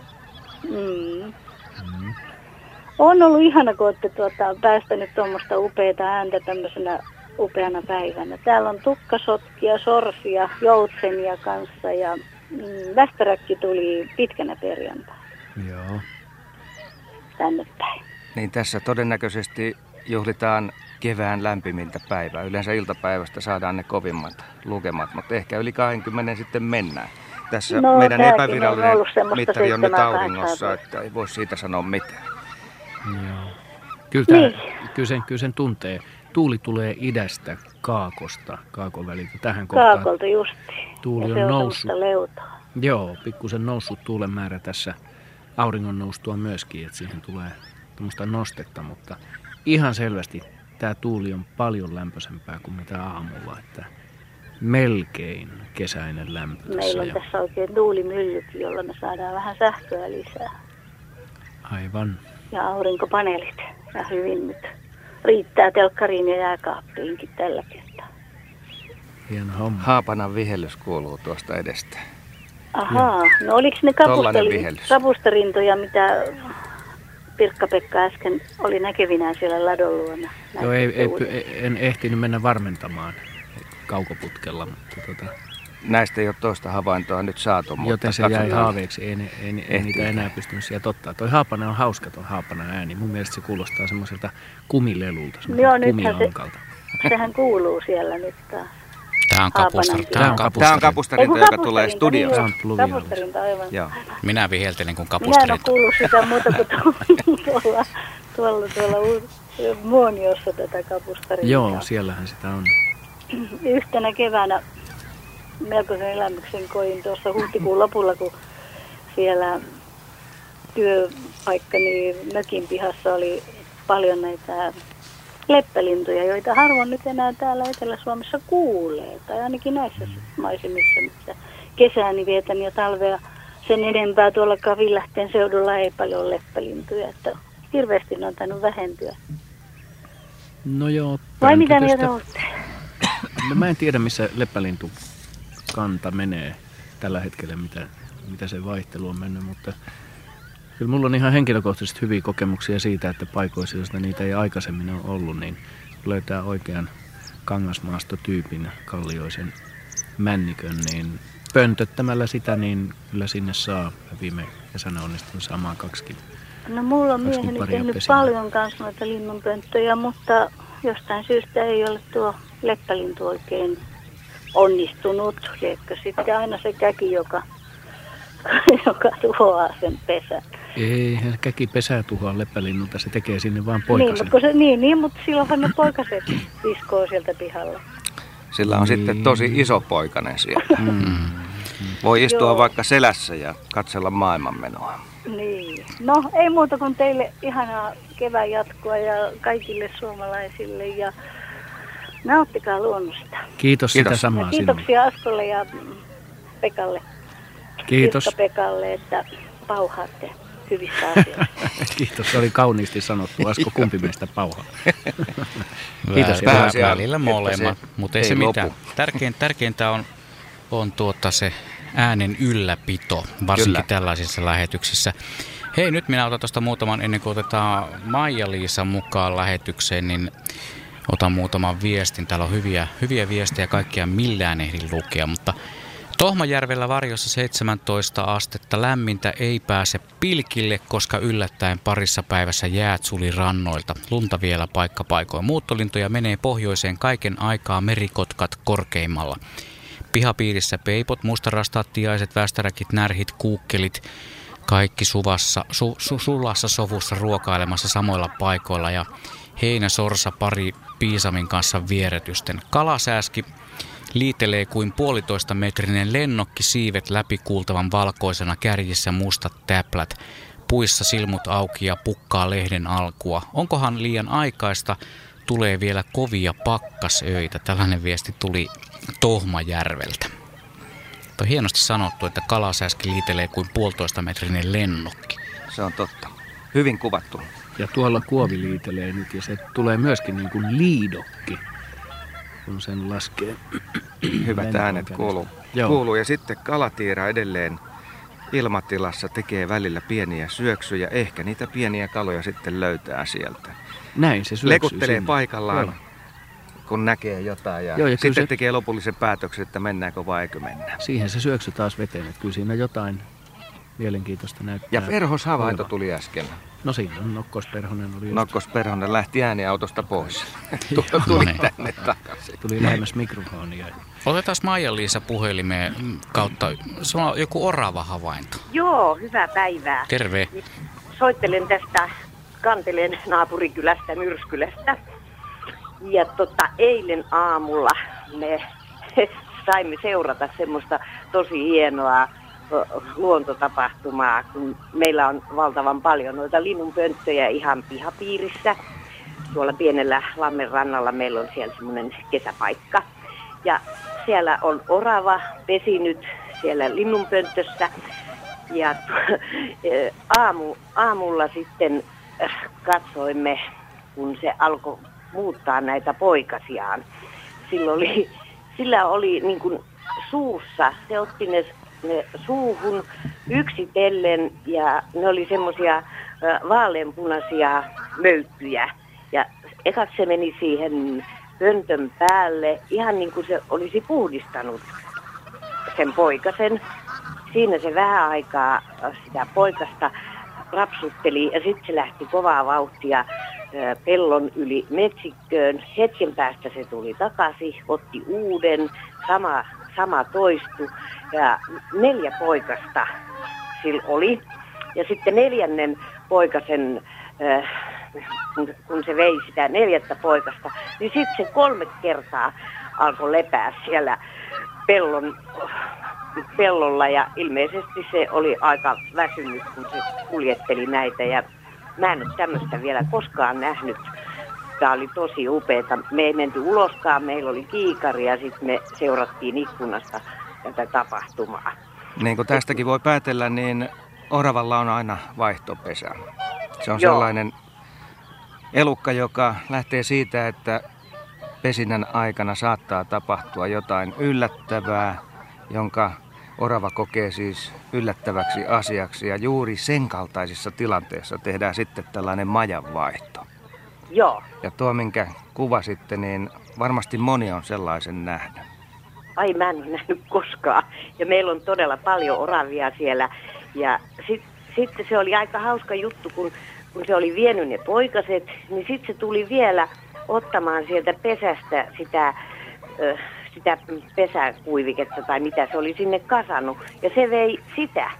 Mm. Mm. On ollut ihana, kun olette tuota, päästänyt tuommoista upeata ääntä tämmöisenä upeana päivänä. Täällä on tukkasotkia, sorsia, joutsenia kanssa ja mm, västäräkki tuli pitkänä perjantaina Joo. tänne päin. Niin tässä todennäköisesti juhlitaan kevään lämpimintä päivää. Yleensä iltapäivästä saadaan ne kovimmat lukemat, mutta ehkä yli kaksikymmentä sitten mennään. Tässä No, meidän tämäkin on epävirallinen ollut semmoista mittari on nyt seitsemän, auringossa, kahdeksan. että ei voi siitä sanoa mitään. Joo. Kyllä, tää, Niin. kyllä, sen, kyllä sen tuntee. Tuuli tulee idästä, kaakosta, kaakon väliltä tähän kohtaan. Kaakolta justi. Tuuli ja on se on noussut. semmoista leutaa. Joo, pikkusen noussut tuulen määrä tässä auringon noustua myöskin, että siihen tulee tämmöistä nostetta, mutta ihan selvästi tämä tuuli on paljon lämpöisempää kuin mitä aamulla, että melkein kesäinen lämpö tässä. Meillä on jo. tässä oikein tuulimyllykin, jolla me saadaan vähän sähköä lisää. Aivan. Ja aurinkopaneelit. Ja hyvin nyt riittää telkkariin ja jääkaappiinkin tällä kertaa. Hieno homma. Haapanan vihellys kuuluu tuosta edestä. Ahaa, no oliko ne Tollainen kapustali- vihellys. kapustarintoja, mitä Pirkka-Pekka äsken oli näkevinään siellä ladon luona? Joo, ei, ei, Näytti ei, en ehtinyt mennä varmentamaan kaukoputkella, mutta tota, Näistä ei ole toista havaintoa nyt saatu, mutta joten se jäi katsotaan. haaveeksi, ei, ne- ei, ne- ei Ehtii. niitä enää pystynyt sieltä ottaa. Toi haapana on hauska, toi haapana ääni. Mun mielestä se kuulostaa semmoiselta kumilelulta, Joo, semmoiselta nythän se- kumilankalta. Sehän kuuluu siellä nyt taas. Tämä on kapustar. Haapanan Tämä on Tämä on Tämä on kapustari. kapustarinta, Ei, kun joka tulee kapustarinta, studiosta. Tämä on niin, pluvialis. kapustarinta, aivan. Joo. Minä viheltelin kuin Minä en ole kapustarinta. kuullut sitä muuta kuin tuolla, tuolla, tuolla u- Muoniossa tätä kapustarintaa. Joo, siellähän sitä on. Yhtenä keväänä melkoisen elämyksen koin tuossa huhtikuun lopulla, kun siellä työpaikkani mökin pihassa oli paljon näitä leppälintuja, joita harvoin nyt enää täällä Etelä-Suomessa kuulee. Tai ainakin näissä maisemissa, missä kesääni vietän ja talvea sen enempää tuolla Kavilähteen seudulla ei paljon leppälintuja. Että hirveästi ne on tainnut vähentyä. No joo, Vai mitä pönkötystä- mieltä olette? No mä en tiedä, missä leppälintukanta menee tällä hetkellä, mitä, mitä se vaihtelu on mennyt, mutta kyllä mulla on ihan henkilökohtaisesti hyviä kokemuksia siitä, että paikoissa, joista niitä ei aikaisemmin ole ollut, niin löytää oikean kangasmaastotyypin kallioisen männikön, niin pöntöttämällä sitä, niin kyllä sinne saa. Viime kesänä onnistun saamaan kaksikin. No mulla on Kaksi mieheni paria tehnyt pesimää. paljon kanssa noita linnunpönttöjä, mutta jostain syystä ei ole tuo leppälintu oikein onnistunut. Liekö sitten aina se käki, joka, joka tuhoaa sen pesän. Eihän käki pesää tuhoa leppälinnulta, se tekee sinne vaan Niin poikasen. mutta, kun se, niin, niin, mutta silloinhan ne poikaset viskoo sieltä pihalla. Sillä on Niin. sitten tosi iso poikanen siellä. Mm. Voi istua Joo. vaikka selässä ja katsella maailmanmenoa. Niin. No ei muuta kuin teille ihanaa kevään jatkoa ja kaikille suomalaisille ja nauttikaa luonnosta. Kiitos, sitä Kiitos. samaa Ja sinulle. kiitoksia Askolle ja Pekalle. Kiitos. Pekalle, että pauhaatte hyvistä asioista. Kiitos, se oli kauniisti sanottu. Asko, kumpi meistä pauhaa? Kiitos. Kiitos. Pääasia on, Välillä että molemmat, se mutta ei, ei se lopu. mitään. Tärkein, tärkeintä on, on tuota se äänen ylläpito, varsinkin Kyllä. tällaisissa lähetyksissä. Hei, nyt minä otan tuosta muutaman, ennen kuin otetaan Maija-Liisa mukaan lähetykseen, niin otan muutaman viestin. Täällä on hyviä, hyviä viestejä, kaikkia millään ehdin lukea, mutta Tohmajärvellä varjossa seitsemäntoista astetta, lämmintä ei pääse pilkille, koska yllättäen parissa päivässä jäät suli rannoilta. Lunta vielä paikkapaikoin. Muuttolintoja menee pohjoiseen kaiken aikaa, merikotkat korkeimmalla. Pihapiirissä peipot, mustarastaat, tiaiset, västäräkit, närhit, kuukkelit. Kaikki suvassa, su, su, sulassa sovussa ruokailemassa samoilla paikoilla ja heinäsorsa pari piisamin kanssa vieretysten. Kalasääski liitelee kuin puolitoista metrinen lennokki, siivet läpikuultavan valkoisena, kärjissä mustat täplät. Puissa silmut auki ja pukkaa lehden alkua. Onkohan liian aikaista? Tulee vielä kovia pakkasöitä. Tällainen viesti tuli Tohmajärveltä. On hienosti sanottu, että kalasääski liitelee kuin puolitoista metrinen lennokki. Se on totta. Hyvin kuvattu. Ja tuolla kuovi liitelee nyt ja se tulee myöskin niin kuin liidokki, kun sen laskee. Hyvät äänet kuuluu. kuuluu. Ja sitten kalatiira edelleen ilmatilassa tekee välillä pieniä syöksyjä. Ehkä niitä pieniä kaloja sitten löytää sieltä. Näin se syöksyy. Lekuttelee sinne paikallaan, Joo. kun näkee jotain ja, Joo, ja sitten se tekee lopullisen päätöksen, että mennäänkö vai eikö mennä. Siihen se syöksy taas veteen, että kyllä siinä jotain mielenkiintoista näyttää. Ja perhoshavainto olevan. tuli äsken. No siinä on Nokkosperhonen oli just. Nokkosperhonen lähti ääniautosta pois. Tuli tänne takaisin. Tuli lähemmäs mikrofonia. Otetaan Maija-Liisa puhelimeen kautta. Se on joku orava havainto. Joo, hyvää päivää. Terve. Soittelen tästä Kantelen naapurikylästä Myrskylästä. Ja tota, eilen aamulla me saimme seurata semmoista tosi hienoa luontotapahtumaa, kun meillä on valtavan paljon noita linnunpönttöjä ihan pihapiirissä. Tuolla pienellä lammen rannalla meillä on siellä semmoinen kesäpaikka. Ja siellä on orava pesinyt siellä linnunpönttössä. Ja aamu, aamulla sitten katsoimme, kun se alkoi muuttaa näitä poikasiaan. Sillä oli, sillä oli niin kuin suussa, se otti ne, ne suuhun yksitellen ja ne oli semmoisia vaaleanpunaisia möykkyjä. Ja ekaksi se meni siihen pöntön päälle, ihan niin kuin se olisi puhdistanut sen poikasen. Siinä se vähän aikaa sitä poikasta rapsutteli ja sitten se lähti kovaa vauhtia pellon yli metsikköön. Hetken päästä se tuli takaisin, otti uuden, sama, sama toistui ja neljä poikasta sillä oli. Ja sitten neljännen poikasen, kun se vei sitä neljättä poikasta, niin sitten se kolme kertaa alkoi lepää siellä pellon, pellolla ja ilmeisesti se oli aika väsynyt, kun se kuljetteli näitä ja mä en ole tämmöistä vielä koskaan nähnyt. Tämä oli tosi upeeta. Me ei menty uloskaan, meillä oli kiikari ja sitten me seurattiin ikkunasta tätä tapahtumaa. Niin kuin tästäkin voi päätellä, niin oravalla on aina vaihtopesä. Se on Joo. sellainen elukka, joka lähtee siitä, että pesinnän aikana saattaa tapahtua jotain yllättävää, jonka orava kokee siis yllättäväksi asiaksi. Ja juuri sen kaltaisissa tilanteissa tehdään sitten tällainen majanvaihto. Joo. Ja tuo, minkä kuvasitte, niin varmasti moni on sellaisen nähnyt. Ai mä en ole nähnyt koskaan. Ja meillä on todella paljon oravia siellä. Ja sitten sit se oli aika hauska juttu, kun, kun se oli vienyt ne poikaset, niin sitten se tuli vielä ottamaan sieltä pesästä sitä, ö, sitä pesäkuiviketta tai mitä se oli sinne kasannut. Ja se vei sitä.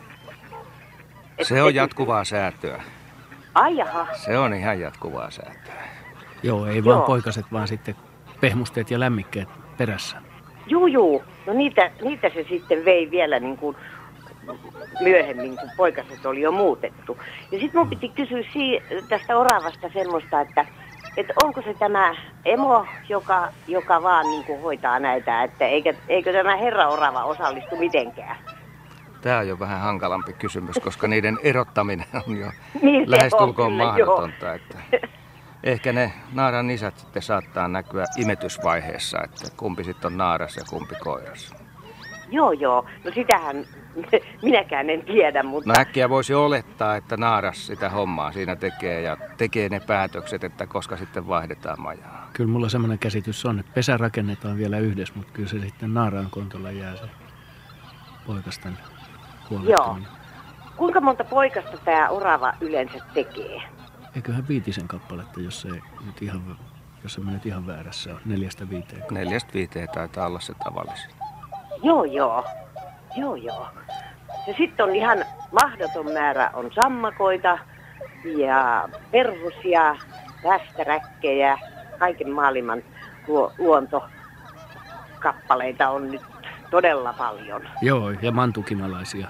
Et, Se on et, jatkuvaa säätöä. Ai jaha. Se on ihan jatkuvaa säätöä. Joo, ei vaan Joo. poikaset, vaan sitten pehmusteet ja lämmikkeet perässä. Juu, juu. No niitä, niitä se sitten vei vielä niin kuin myöhemmin, kun poikaset oli jo muutettu. Ja sitten mun piti kysyä si- tästä oravasta semmoista, että, että onko se tämä emo, joka, joka vaan niin kuin hoitaa näitä, että eikö, eikö tämä herra orava osallistu mitenkään? Tämä on jo vähän hankalampi kysymys, koska niiden erottaminen on jo Niin se lähestulkoon on kyllä, mahdotonta. Että ehkä ne naaran isät sitten saattaa näkyä imetysvaiheessa, että kumpi sitten on naaras ja kumpi koiras. Joo, joo. No sitähän minäkään en tiedä, mutta... No äkkiä voisi olettaa, että naaras sitä hommaa siinä tekee ja tekee ne päätökset, että koska sitten vaihdetaan majaa. Kyllä mulla semmoinen käsitys on, että pesä rakennetaan vielä yhdessä, mutta kyllä se sitten naaraan kontolla jää se poikasten huolehtiminen. Joo. Kuinka monta poikasta tämä orava yleensä tekee? Eiköhän viitisen kappaletta, jos se nyt ihan, jos se nyt ihan väärässä on, neljästä viiteen. Neljästä viiteen taitaa olla se tavallisin. Joo, joo. Joo, joo. Ja sitten on ihan mahdoton määrä on sammakoita ja perhosia, västäräkkejä, kaiken maailman luo, luontokappaleita on nyt todella paljon. Joo, ja mantukimalaisia.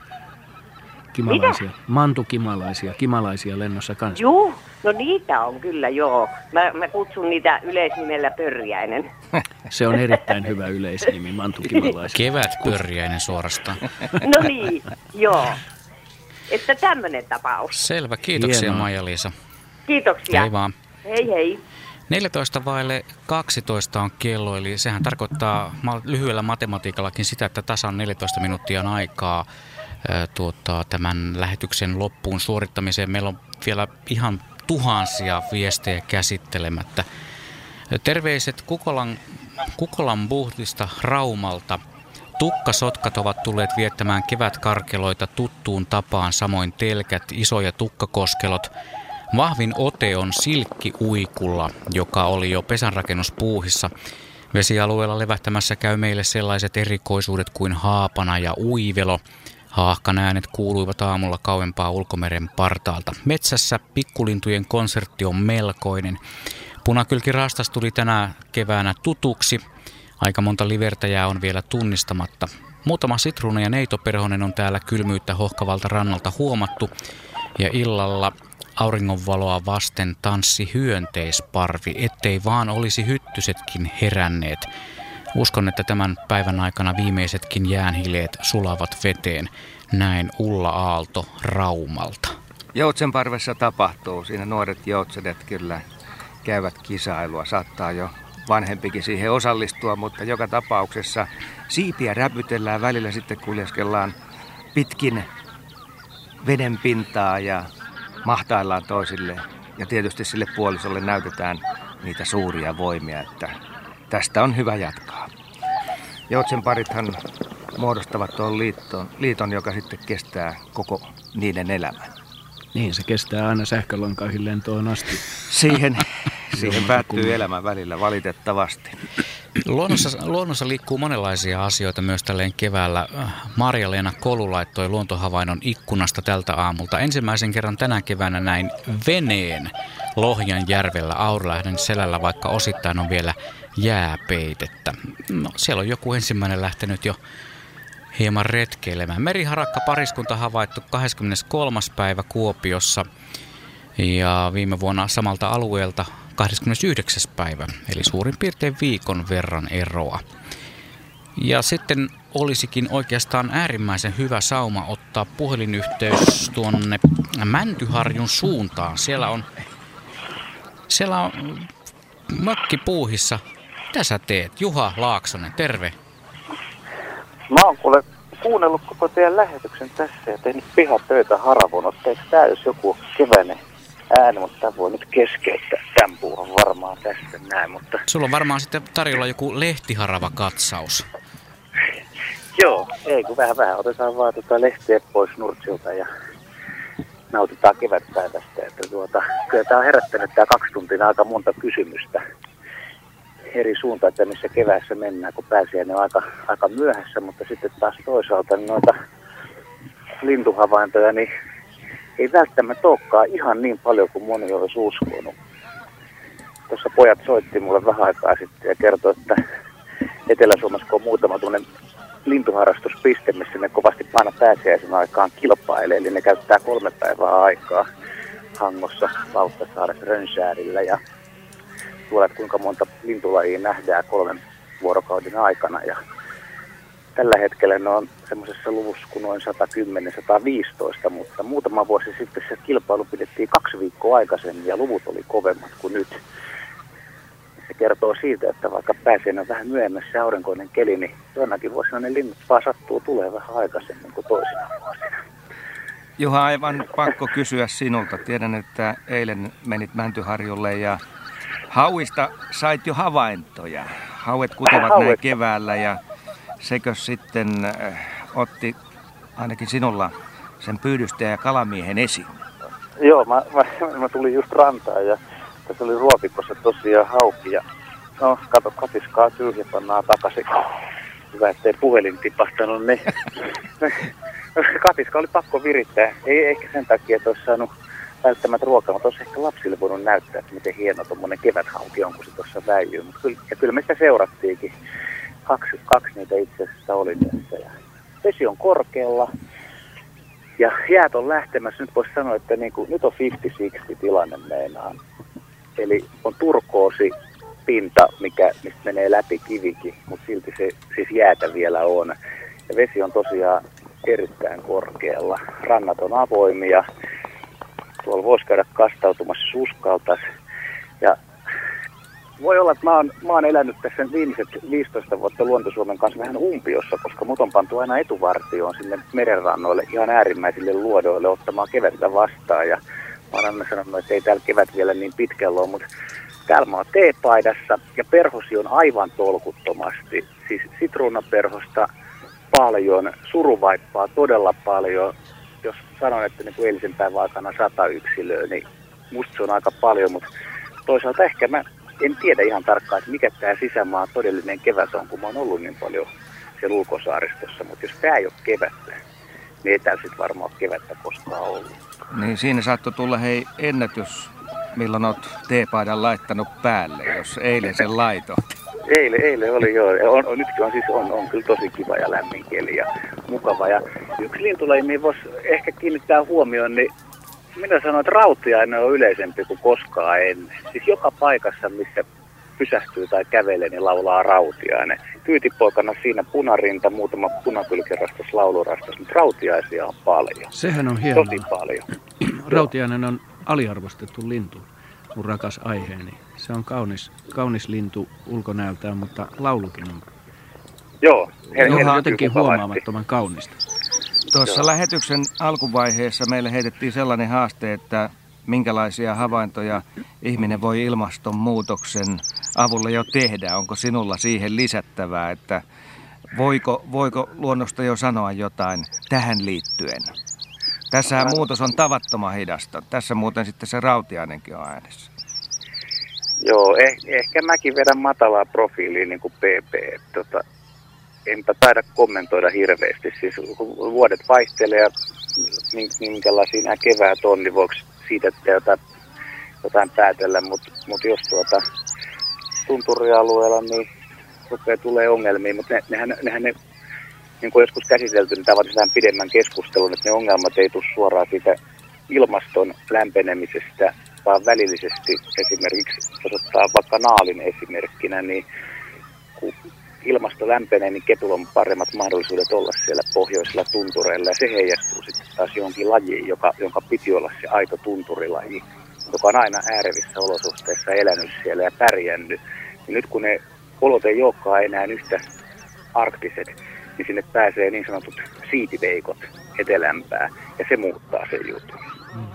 Kimalaisia. Mitä? Mantukimalaisia, kimalaisia lennossa kanssa. Juu, no niitä on kyllä joo. Mä, mä kutsun niitä yleisnimellä pörjäinen. Se on erittäin hyvä yleisnimi, mantukimalaisia. Kevätpörjäinen suorastaan. No niin, joo. Että tämmönen tapaus. Selvä, kiitoksia Hienoa. Maija-Liisa. Kiitoksia. Hei vaan. Hei hei. neljätoista vaille kaksitoista on kello, eli sehän tarkoittaa lyhyellä matematiikallakin sitä, että tasan neljätoista minuuttia on aikaa ää, tuota, tämän lähetyksen loppuun suorittamiseen. Meillä on vielä ihan tuhansia viestejä käsittelemättä. Terveiset Kukolan, Kukolan buhtista Raumalta. Tukkasotkat ovat tulleet viettämään kevätkarkeloita tuttuun tapaan, samoin telkät, iso- ja tukkakoskelot. Vahvin ote on silkkiuikulla, joka oli jo pesänrakennuspuuhissa. Vesialueella levähtämässä käy meille sellaiset erikoisuudet kuin haapana ja uivelo. Haahkan äänet kuuluivat aamulla kauempaa ulkomeren partaalta. Metsässä pikkulintujen konsertti on melkoinen. Punakylkirastas tuli tänä keväänä tutuksi. Aika monta livertäjää on vielä tunnistamatta. Muutama sitruuna ja neitoperhonen on täällä kylmyyttä hohkavalta rannalta huomattu. Ja illalla auringonvaloa vasten tanssi hyönteisparvi, ettei vaan olisi hyttysetkin heränneet. Uskon, että tämän päivän aikana viimeisetkin jäänhileet sulavat veteen. Näin Ulla Aalto Raumalta. Joutsenparvessa tapahtuu. Siinä nuoret joutsenet kyllä käyvät kisailua. Saattaa jo vanhempikin siihen osallistua, mutta joka tapauksessa siipiä räpytellään. Välillä sitten kuljeskellaan pitkin veden pintaa ja mahtaillaan toisille. Ja tietysti sille puolisolle näytetään niitä suuria voimia, että tästä on hyvä jatkaa. Joutsenparithan muodostavat tuon liiton, liiton, joka sitten kestää koko niiden elämän. Niin, se kestää aina sähkölankaihin lentoon asti. Siihen, siihen päättyy elämä välillä valitettavasti. Luonnossa, luonnossa liikkuu monenlaisia asioita myös tälleen keväällä. Marja-Leena Kolu laittoi luontohavainnon ikkunasta tältä aamulta. Ensimmäisen kerran tänä keväänä näin veneen Lohjanjärvellä Aurilähden selällä, vaikka osittain on vielä jääpeitettä. No, siellä on joku ensimmäinen lähtenyt jo hieman retkeilemään. Meriharakka pariskunta havaittu kahdeskymmeneskolmas päivä Kuopiossa ja viime vuonna samalta alueelta kahdeskymmenesyhdeksäs päivä, eli suurin piirtein viikon verran eroa. Ja sitten olisikin oikeastaan äärimmäisen hyvä sauma ottaa puhelinyhteys tuonne Mäntyharjun suuntaan. Siellä on, siellä on mökki puuhissa. Mitä sä teet? Juha Laaksonen, terve. Mä oon kuule kuunnellut koko teidän lähetyksen tässä ja tehnyt pihatöitä haravon. Eikö tää jos joku keväinen ääni, mutta tää voi nyt keskeyttää. Tän puhun varmaan tästä näin, mutta... Sulla on varmaan sitten tarjolla joku lehtiharava katsaus. Joo, ei kun vähän vähän otetaan vaan tota lehtiä pois nurtsilta ja nautitaan kevätpäivästä. Että tuota, kyllä tää on herättänyt tää kaksi tuntia aika monta kysymystä eri suuntaan, että missä keväässä mennään, kun pääsiäinen on aika, aika myöhässä, mutta sitten taas toisaalta niin noita lintuhavaintoja niin ei välttämättä olekaan ihan niin paljon kuin moni olisi uskonut. Tuossa pojat soitti mulle vähän aikaa sitten ja kertoi, että Etelä-Suomessa on muutama tuollainen lintuharrastuspiste, missä ne kovasti aina pääsiäisen aikaan kilpailee, eli ne käyttää kolme päivää aikaa Hangossa, Lauttasaaressa, Rönsäärillä ja tuolla, että kuinka monta lintulajia nähdään kolmen vuorokauden aikana. Ja tällä hetkellä ne on semmoisessa luvussa kuin noin sata kymmenen sata viisitoista, mutta muutama vuosi sitten se kilpailu pidettiin kaksi viikkoa aikaisemmin ja luvut oli kovemmat kuin nyt. Se kertoo siitä, että vaikka pääsiäinen on vähän myöhemmässä aurinkoinen keli, niin joinakin vuosina ne linnut vaan sattuu tulee vähän aikaisemmin kuin toisina vuosina. Juha, aivan pakko kysyä sinulta. Tiedän, että eilen menit Mäntyharjulle ja hauista sait jo havaintoja. Hauet kutevat Hauet. näin keväällä ja sekö sitten äh, otti ainakin sinulla sen pyydystäjä ja kalamiehen esiin? Joo, mä, mä, mä tulin just rantaan ja tässä oli ruopikossa tosiaan hauki ja no kato, katiskaa tyhjä pannaan takaisin. Hyvä, ettei puhelin tipahtanut, niin Katiska oli pakko virittää. Ei ehkä sen takia, että olisi saanut välttämättä ruokaa, mutta olisi ehkä lapsille voinut näyttää, että miten hieno tuommoinen keväthauki on, kun se tuossa väijyy. Mutta kyllä, ja kyllä me sitä seurattiinkin. Kaksi, kaksi niitä itse asiassa oli tässä. Ja vesi on korkealla ja jäät on lähtemässä. Nyt voisi sanoa, että niin kuin, nyt on viisikymmentä kuusikymmentä tilanne meinaan. Eli on turkoosi pinta, mikä, mistä menee läpi kivikin, mutta silti se siis jäätä vielä on. Ja vesi on tosiaan erittäin korkealla. Rannat on avoimia. Tuolla voisi käydä kastautumassa suskaltas. Ja voi olla, että mä oon, mä oon elänyt tässä viimeiset viisitoista vuotta Luonto-Suomen kanssa vähän umpiossa, koska mut on pantu aina etuvartioon sinne merenrannoille ihan äärimmäisille luodoille ottamaan kevättä vastaan. Ja mä oon aina sanonut, että ei täällä kevät vielä niin pitkällä ole, mutta täällä mä oon teepaidassa ja perhosi on aivan tolkuttomasti. Siis sitruunaperhosta paljon, suruvaippaa todella paljon. Jos sanon, että niin kuin eilisen päivän aikana sata yksilöä, niin musta se on aika paljon, mutta toisaalta ehkä mä en tiedä ihan tarkkaan, että mikä tämä sisämaan todellinen kevät on, kun mä oon ollut niin paljon siellä ulkosaaristossa, mutta jos tämä ei ole kevättä, niin ei täällä sitten varmaan ole kevättä koskaan ollut. Niin siinä saattoi tulla hei ennätys, milloin olet teepaidan laittanut päälle, jos eilen sen laitoit. Eilen, eilen oli joo. On, on, nytkin on siis on, on kyllä tosi kiva ja lämmin keli ja mukava. Ja yksi lintulaji, mihin voisi ehkä kiinnittää huomioon, niin minä sanon, että rautiainen on yleisempi kuin koskaan ennen. Siis joka paikassa, missä pysähtyy tai kävelee, niin laulaa rautiainen. Kyytipoikana siinä punarinta, muutama punakylkirastas, laulurastas, mutta rautiaisia on paljon. Sehän on hienoa. Tosi paljon. Rautiainen on aliarvostettu lintu, mun rakas aiheeni. Se on kaunis, kaunis lintu ulkonäöltään, mutta laulukin on Joo, her- Juha, jotenkin huomaamattoman kaunista. Tuossa Joo. lähetyksen alkuvaiheessa meille heitettiin sellainen haaste, että minkälaisia havaintoja ihminen voi ilmastonmuutoksen avulla jo tehdä. Onko sinulla siihen lisättävää, että voiko, voiko luonnosta jo sanoa jotain tähän liittyen? Tässähän muutos on tavattoman hidasta. Tässä muuten sitten se rautiainenkin on äänessä. Joo, eh, ehkä mäkin vedän matalaa profiiliin niin kuin P P. Tota, enpä taida kommentoida hirveästi. Siis kun vuodet vaihtelee ja minkälaisia nämä keväät on, niin voiko siitä jotain, jotain päätellä. Mutta mut jos tuota tunturialueella niin rupeaa tulee ongelmia, mutta ne, nehän, nehän ne, niin kuin joskus käsitelty, niin tämä vaatii vähän pidemmän keskustelun, että ne ongelmat ei tule suoraan siitä ilmaston lämpenemisestä, vaan välillisesti esimerkiksi, jos ottaa vaikka naalin esimerkkinä, niin kun ilmasto lämpenee, niin ketulla on paremmat mahdollisuudet olla siellä pohjoisilla tuntureilla, ja se heijastuu sitten taas johonkin lajiin, joka, jonka piti olla se aito tunturilaji, joka on aina äärevissä olosuhteissa elänyt siellä ja pärjännyt. Ja nyt kun ne olot ei olekaan enää yhtä arktiset, niin sinne pääsee niin sanotut siitiveikot etelämpää, ja se muuttaa sen jutun. Mm.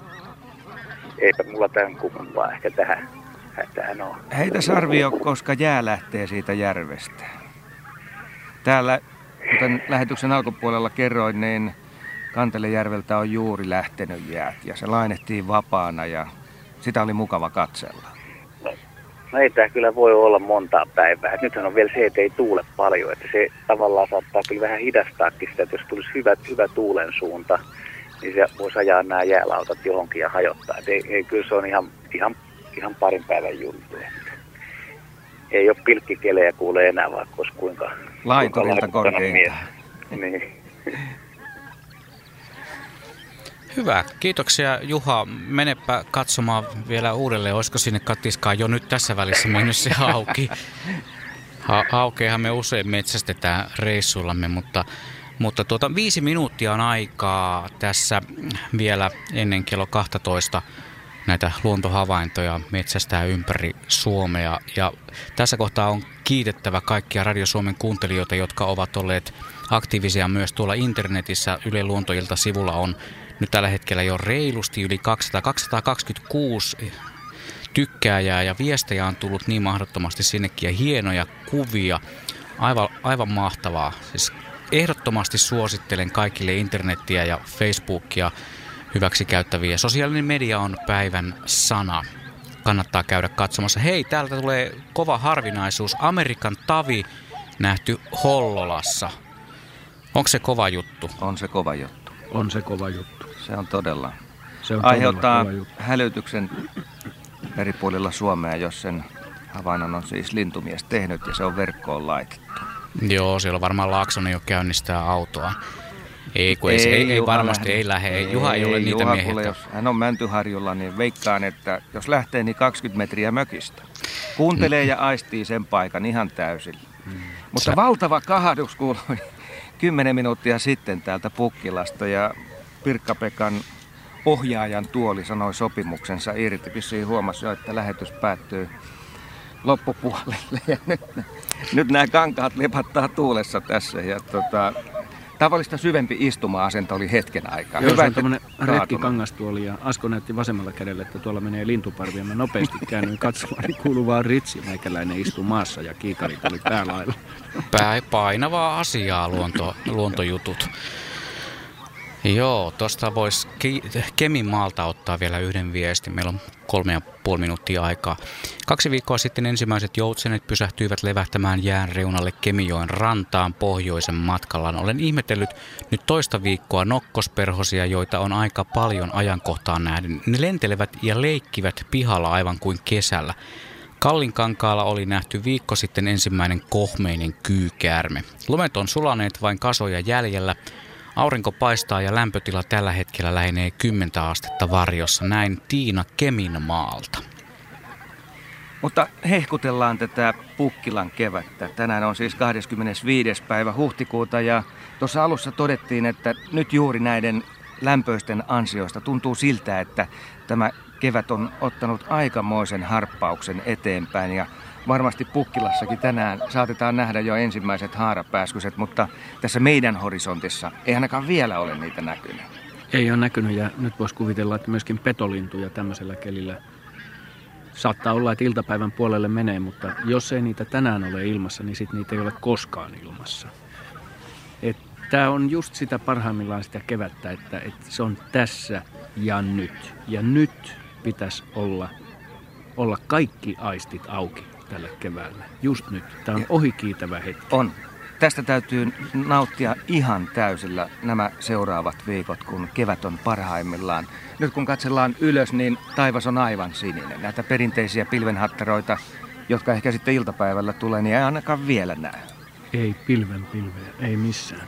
Eipä mulla tämän kummempaa ehkä tähän, tähän ole. Heitäs arvio, koska jää lähtee siitä järvestä. Täällä, kuten lähetyksen alkupuolella kerroin, niin Kantelejärveltä on juuri lähtenyt jäät, ja se lainehtii vapaana, ja sitä oli mukava katsella. No ei tämä kyllä voi olla montaa päivää. Nythän on vielä se, että ei tuule paljon, että se tavallaan saattaa kyllä vähän hidastaakin sitä, että jos tulisi hyvä, hyvä tuulen suunta, niin se voisi ajaa nämä jäälautat johonkin ja hajottaa. Et ei, ei, kyllä se on ihan, ihan, ihan parin päivän juttu. Ei ole pilkkikelejä kuule enää, vaikka olisi kuinka... Laiturilta korkeinta. Niin. Hyvä. Kiitoksia Juha. Menepä katsomaan vielä uudelleen. Olisiko sinne katiskaan jo nyt tässä välissä mennyt se hauki? Ha- haukeahan me usein metsästetään reissuillamme, mutta, mutta tuota, viisi minuuttia on aikaa tässä vielä ennen kello kaksitoista näitä luontohavaintoja metsästää ympäri Suomea. Ja tässä kohtaa on kiitettävä kaikkia Radio Suomen kuuntelijoita, jotka ovat olleet aktiivisia myös tuolla internetissä. Yle Luontoilta-sivulla on nyt tällä hetkellä jo reilusti yli kaksisataa, kaksisataakaksikymmentäkuusi tykkääjää ja viestejä on tullut niin mahdottomasti sinnekin ja hienoja kuvia. Aivan, aivan mahtavaa. Siis ehdottomasti suosittelen kaikille internettiä ja Facebookia hyväksi käyttäviä. Sosiaalinen media on päivän sana. Kannattaa käydä katsomassa. Hei, täältä tulee kova harvinaisuus. Amerikan tavi nähty Hollolassa. Onko se kova juttu? On se kova juttu. On se kova juttu. Se on todella. Se on aiheuttaa todella hälytyksen eri puolilla Suomea, jos sen havainnon on siis lintumies tehnyt ja se on verkkoon laitettu. Joo, siellä on varmaan Laaksonen jo käynnistää autoa. Ei, kun ei, ei, ei, ei varmasti lähde. ei lähde. Ei, Juha ei, ei ole niitä Juha, miehiä. Jos hän on Mäntyharjulla, niin veikkaan, että jos lähtee, niin kaksikymmentä metriä mökistä. Kuuntelee ja aistii sen paikan ihan täysillä. Hmm. Mutta Sä... valtava kahdus kuului kymmenen minuuttia sitten täältä Pukkilasta ja Pirkka-Pekan ohjaajan tuoli sanoi sopimuksensa irti. Vissiin huomasi jo, että lähetys päättyy loppupuolelle ja nyt, nyt nämä kankaat lepattaa tuulessa tässä ja tota, tavallista syvempi istuma-asento oli hetken aikaa. Joo, hyvä, se on tämmöinen retkikangastuoli ja Asko näytti vasemmalla kädellä, että tuolla menee lintuparvi ja mä nopeasti käännyin katsomaan, niin kuuluu vaan ritsi. Meikäläinen istui maassa ja kiikarit oli päälailla. Painavaa asiaa luonto, luontojutut. Joo, tuosta voisi Kemin maalta ottaa vielä yhden viestin. Meillä on kolme ja puoli minuuttia aikaa. Kaksi viikkoa sitten ensimmäiset joutsenet pysähtyivät levähtämään jään reunalle Kemijoen rantaan pohjoisen matkallaan. Olen ihmetellyt nyt toista viikkoa nokkosperhosia, joita on aika paljon ajankohtaan nähden. Ne lentelevät ja leikkivät pihalla aivan kuin kesällä. Kallinkankaalla oli nähty viikko sitten ensimmäinen kohmeinen kyykäärme. Lumet on sulaneet, vain kasoja jäljellä. Aurinko paistaa ja lämpötila tällä hetkellä lähenee kymmentä astetta varjossa. Näin Tiina Keminmaalta. Mutta hehkutellaan tätä Pukkilan kevättä. Tänään on siis kahdeskymmenesviides päivä huhtikuuta ja tuossa alussa todettiin, että nyt juuri näiden lämpöisten ansioista tuntuu siltä, että tämä kevät on ottanut aikamoisen harppauksen eteenpäin ja varmasti Pukkilassakin tänään saatetaan nähdä jo ensimmäiset haarapääskyset, mutta tässä meidän horisontissa ei ainakaan vielä ole niitä näkynyt. Ei ole näkynyt ja nyt voisi kuvitella, että myöskin petolintuja tämmöisellä kelillä saattaa olla, että iltapäivän puolelle menee, mutta jos ei niitä tänään ole ilmassa, niin sitten niitä ei ole koskaan ilmassa. Tämä on just sitä parhaimmillaan sitä kevättä, että, että se on tässä ja nyt. Ja nyt pitäisi olla, olla kaikki aistit auki tällä keväällä. Just nyt. Tämä on ohikiitävä hetki. On. Tästä täytyy nauttia ihan täysillä nämä seuraavat viikot, kun kevät on parhaimmillaan. Nyt kun katsellaan ylös, niin taivas on aivan sininen. Näitä perinteisiä pilvenhattaroita, jotka ehkä sitten iltapäivällä tulee, niin ei ainakaan vielä näy. Ei pilven pilveä, ei missään.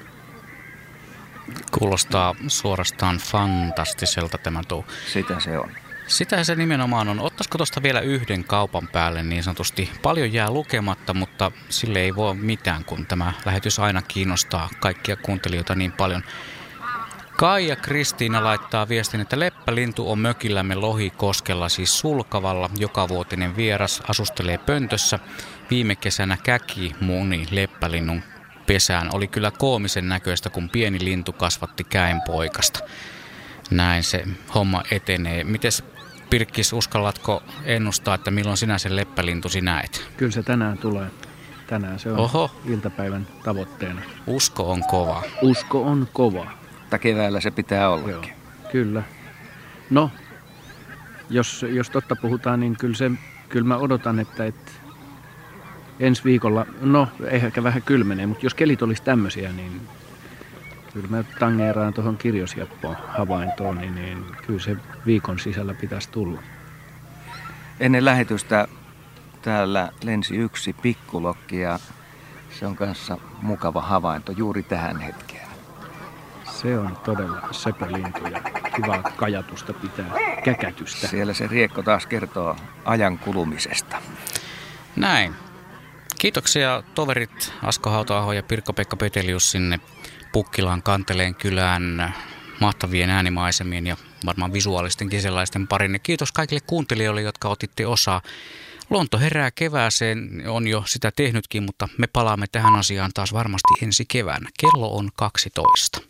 Kuulostaa suorastaan fantastiselta tämä tuo. Sitä se on. Sitä se nimenomaan on. Ottaisiko tuosta vielä yhden kaupan päälle niin sanotusti? Paljon jää lukematta, mutta sille ei voi mitään, kun tämä lähetys aina kiinnostaa kaikkia kuuntelijoita niin paljon. Kaija Kristiina laittaa viestin, että leppälintu on mökillämme Lohikoskella, siis Sulkavalla. Jokavuotinen vieras asustelee pöntössä. Viime kesänä käki muni leppälinnun pesään. Oli kyllä koomisen näköistä, kun pieni lintu kasvatti käenpoikasta. Näin se homma etenee. Mites Pirkkis, uskallatko ennustaa, että milloin sinä sen leppälintusi näet? Kyllä se tänään tulee. Tänään se on Oho. iltapäivän tavoitteena. Usko on kova. Usko on kova. Mutta keväällä se pitää ollakin. Joo, kyllä. No, jos, jos totta puhutaan, niin kyllä, se, kyllä mä odotan, että, että ensi viikolla, no ehkä vähän kylmenee, mutta jos kelit olisi tämmöisiä, niin kyllä mä tangeeraan tuohon kirjosjappoon havaintoon, niin, niin kyllä se viikon sisällä pitäisi tulla. Ennen lähetystä täällä lensi yksi pikkulokki ja se on kanssa mukava havainto juuri tähän hetkeen. Se on todella söpölintu ja kivaa kajatusta pitää, käkätystä. Siellä se riekko taas kertoo ajan kulumisesta. Näin. Kiitoksia toverit Asko Hauta-aho ja Pirkka-Pekka Petelius sinne Pukkilaan Kanteleen kylään mahtavien äänimaisemien ja varmaan visuaalistenkin sellaisten parin. Ja kiitos kaikille kuuntelijoille, jotka otitte osaa. Luonto herää kevääseen, on jo sitä tehnytkin, mutta me palaamme tähän asiaan taas varmasti ensi keväänä. Kello on kaksitoista.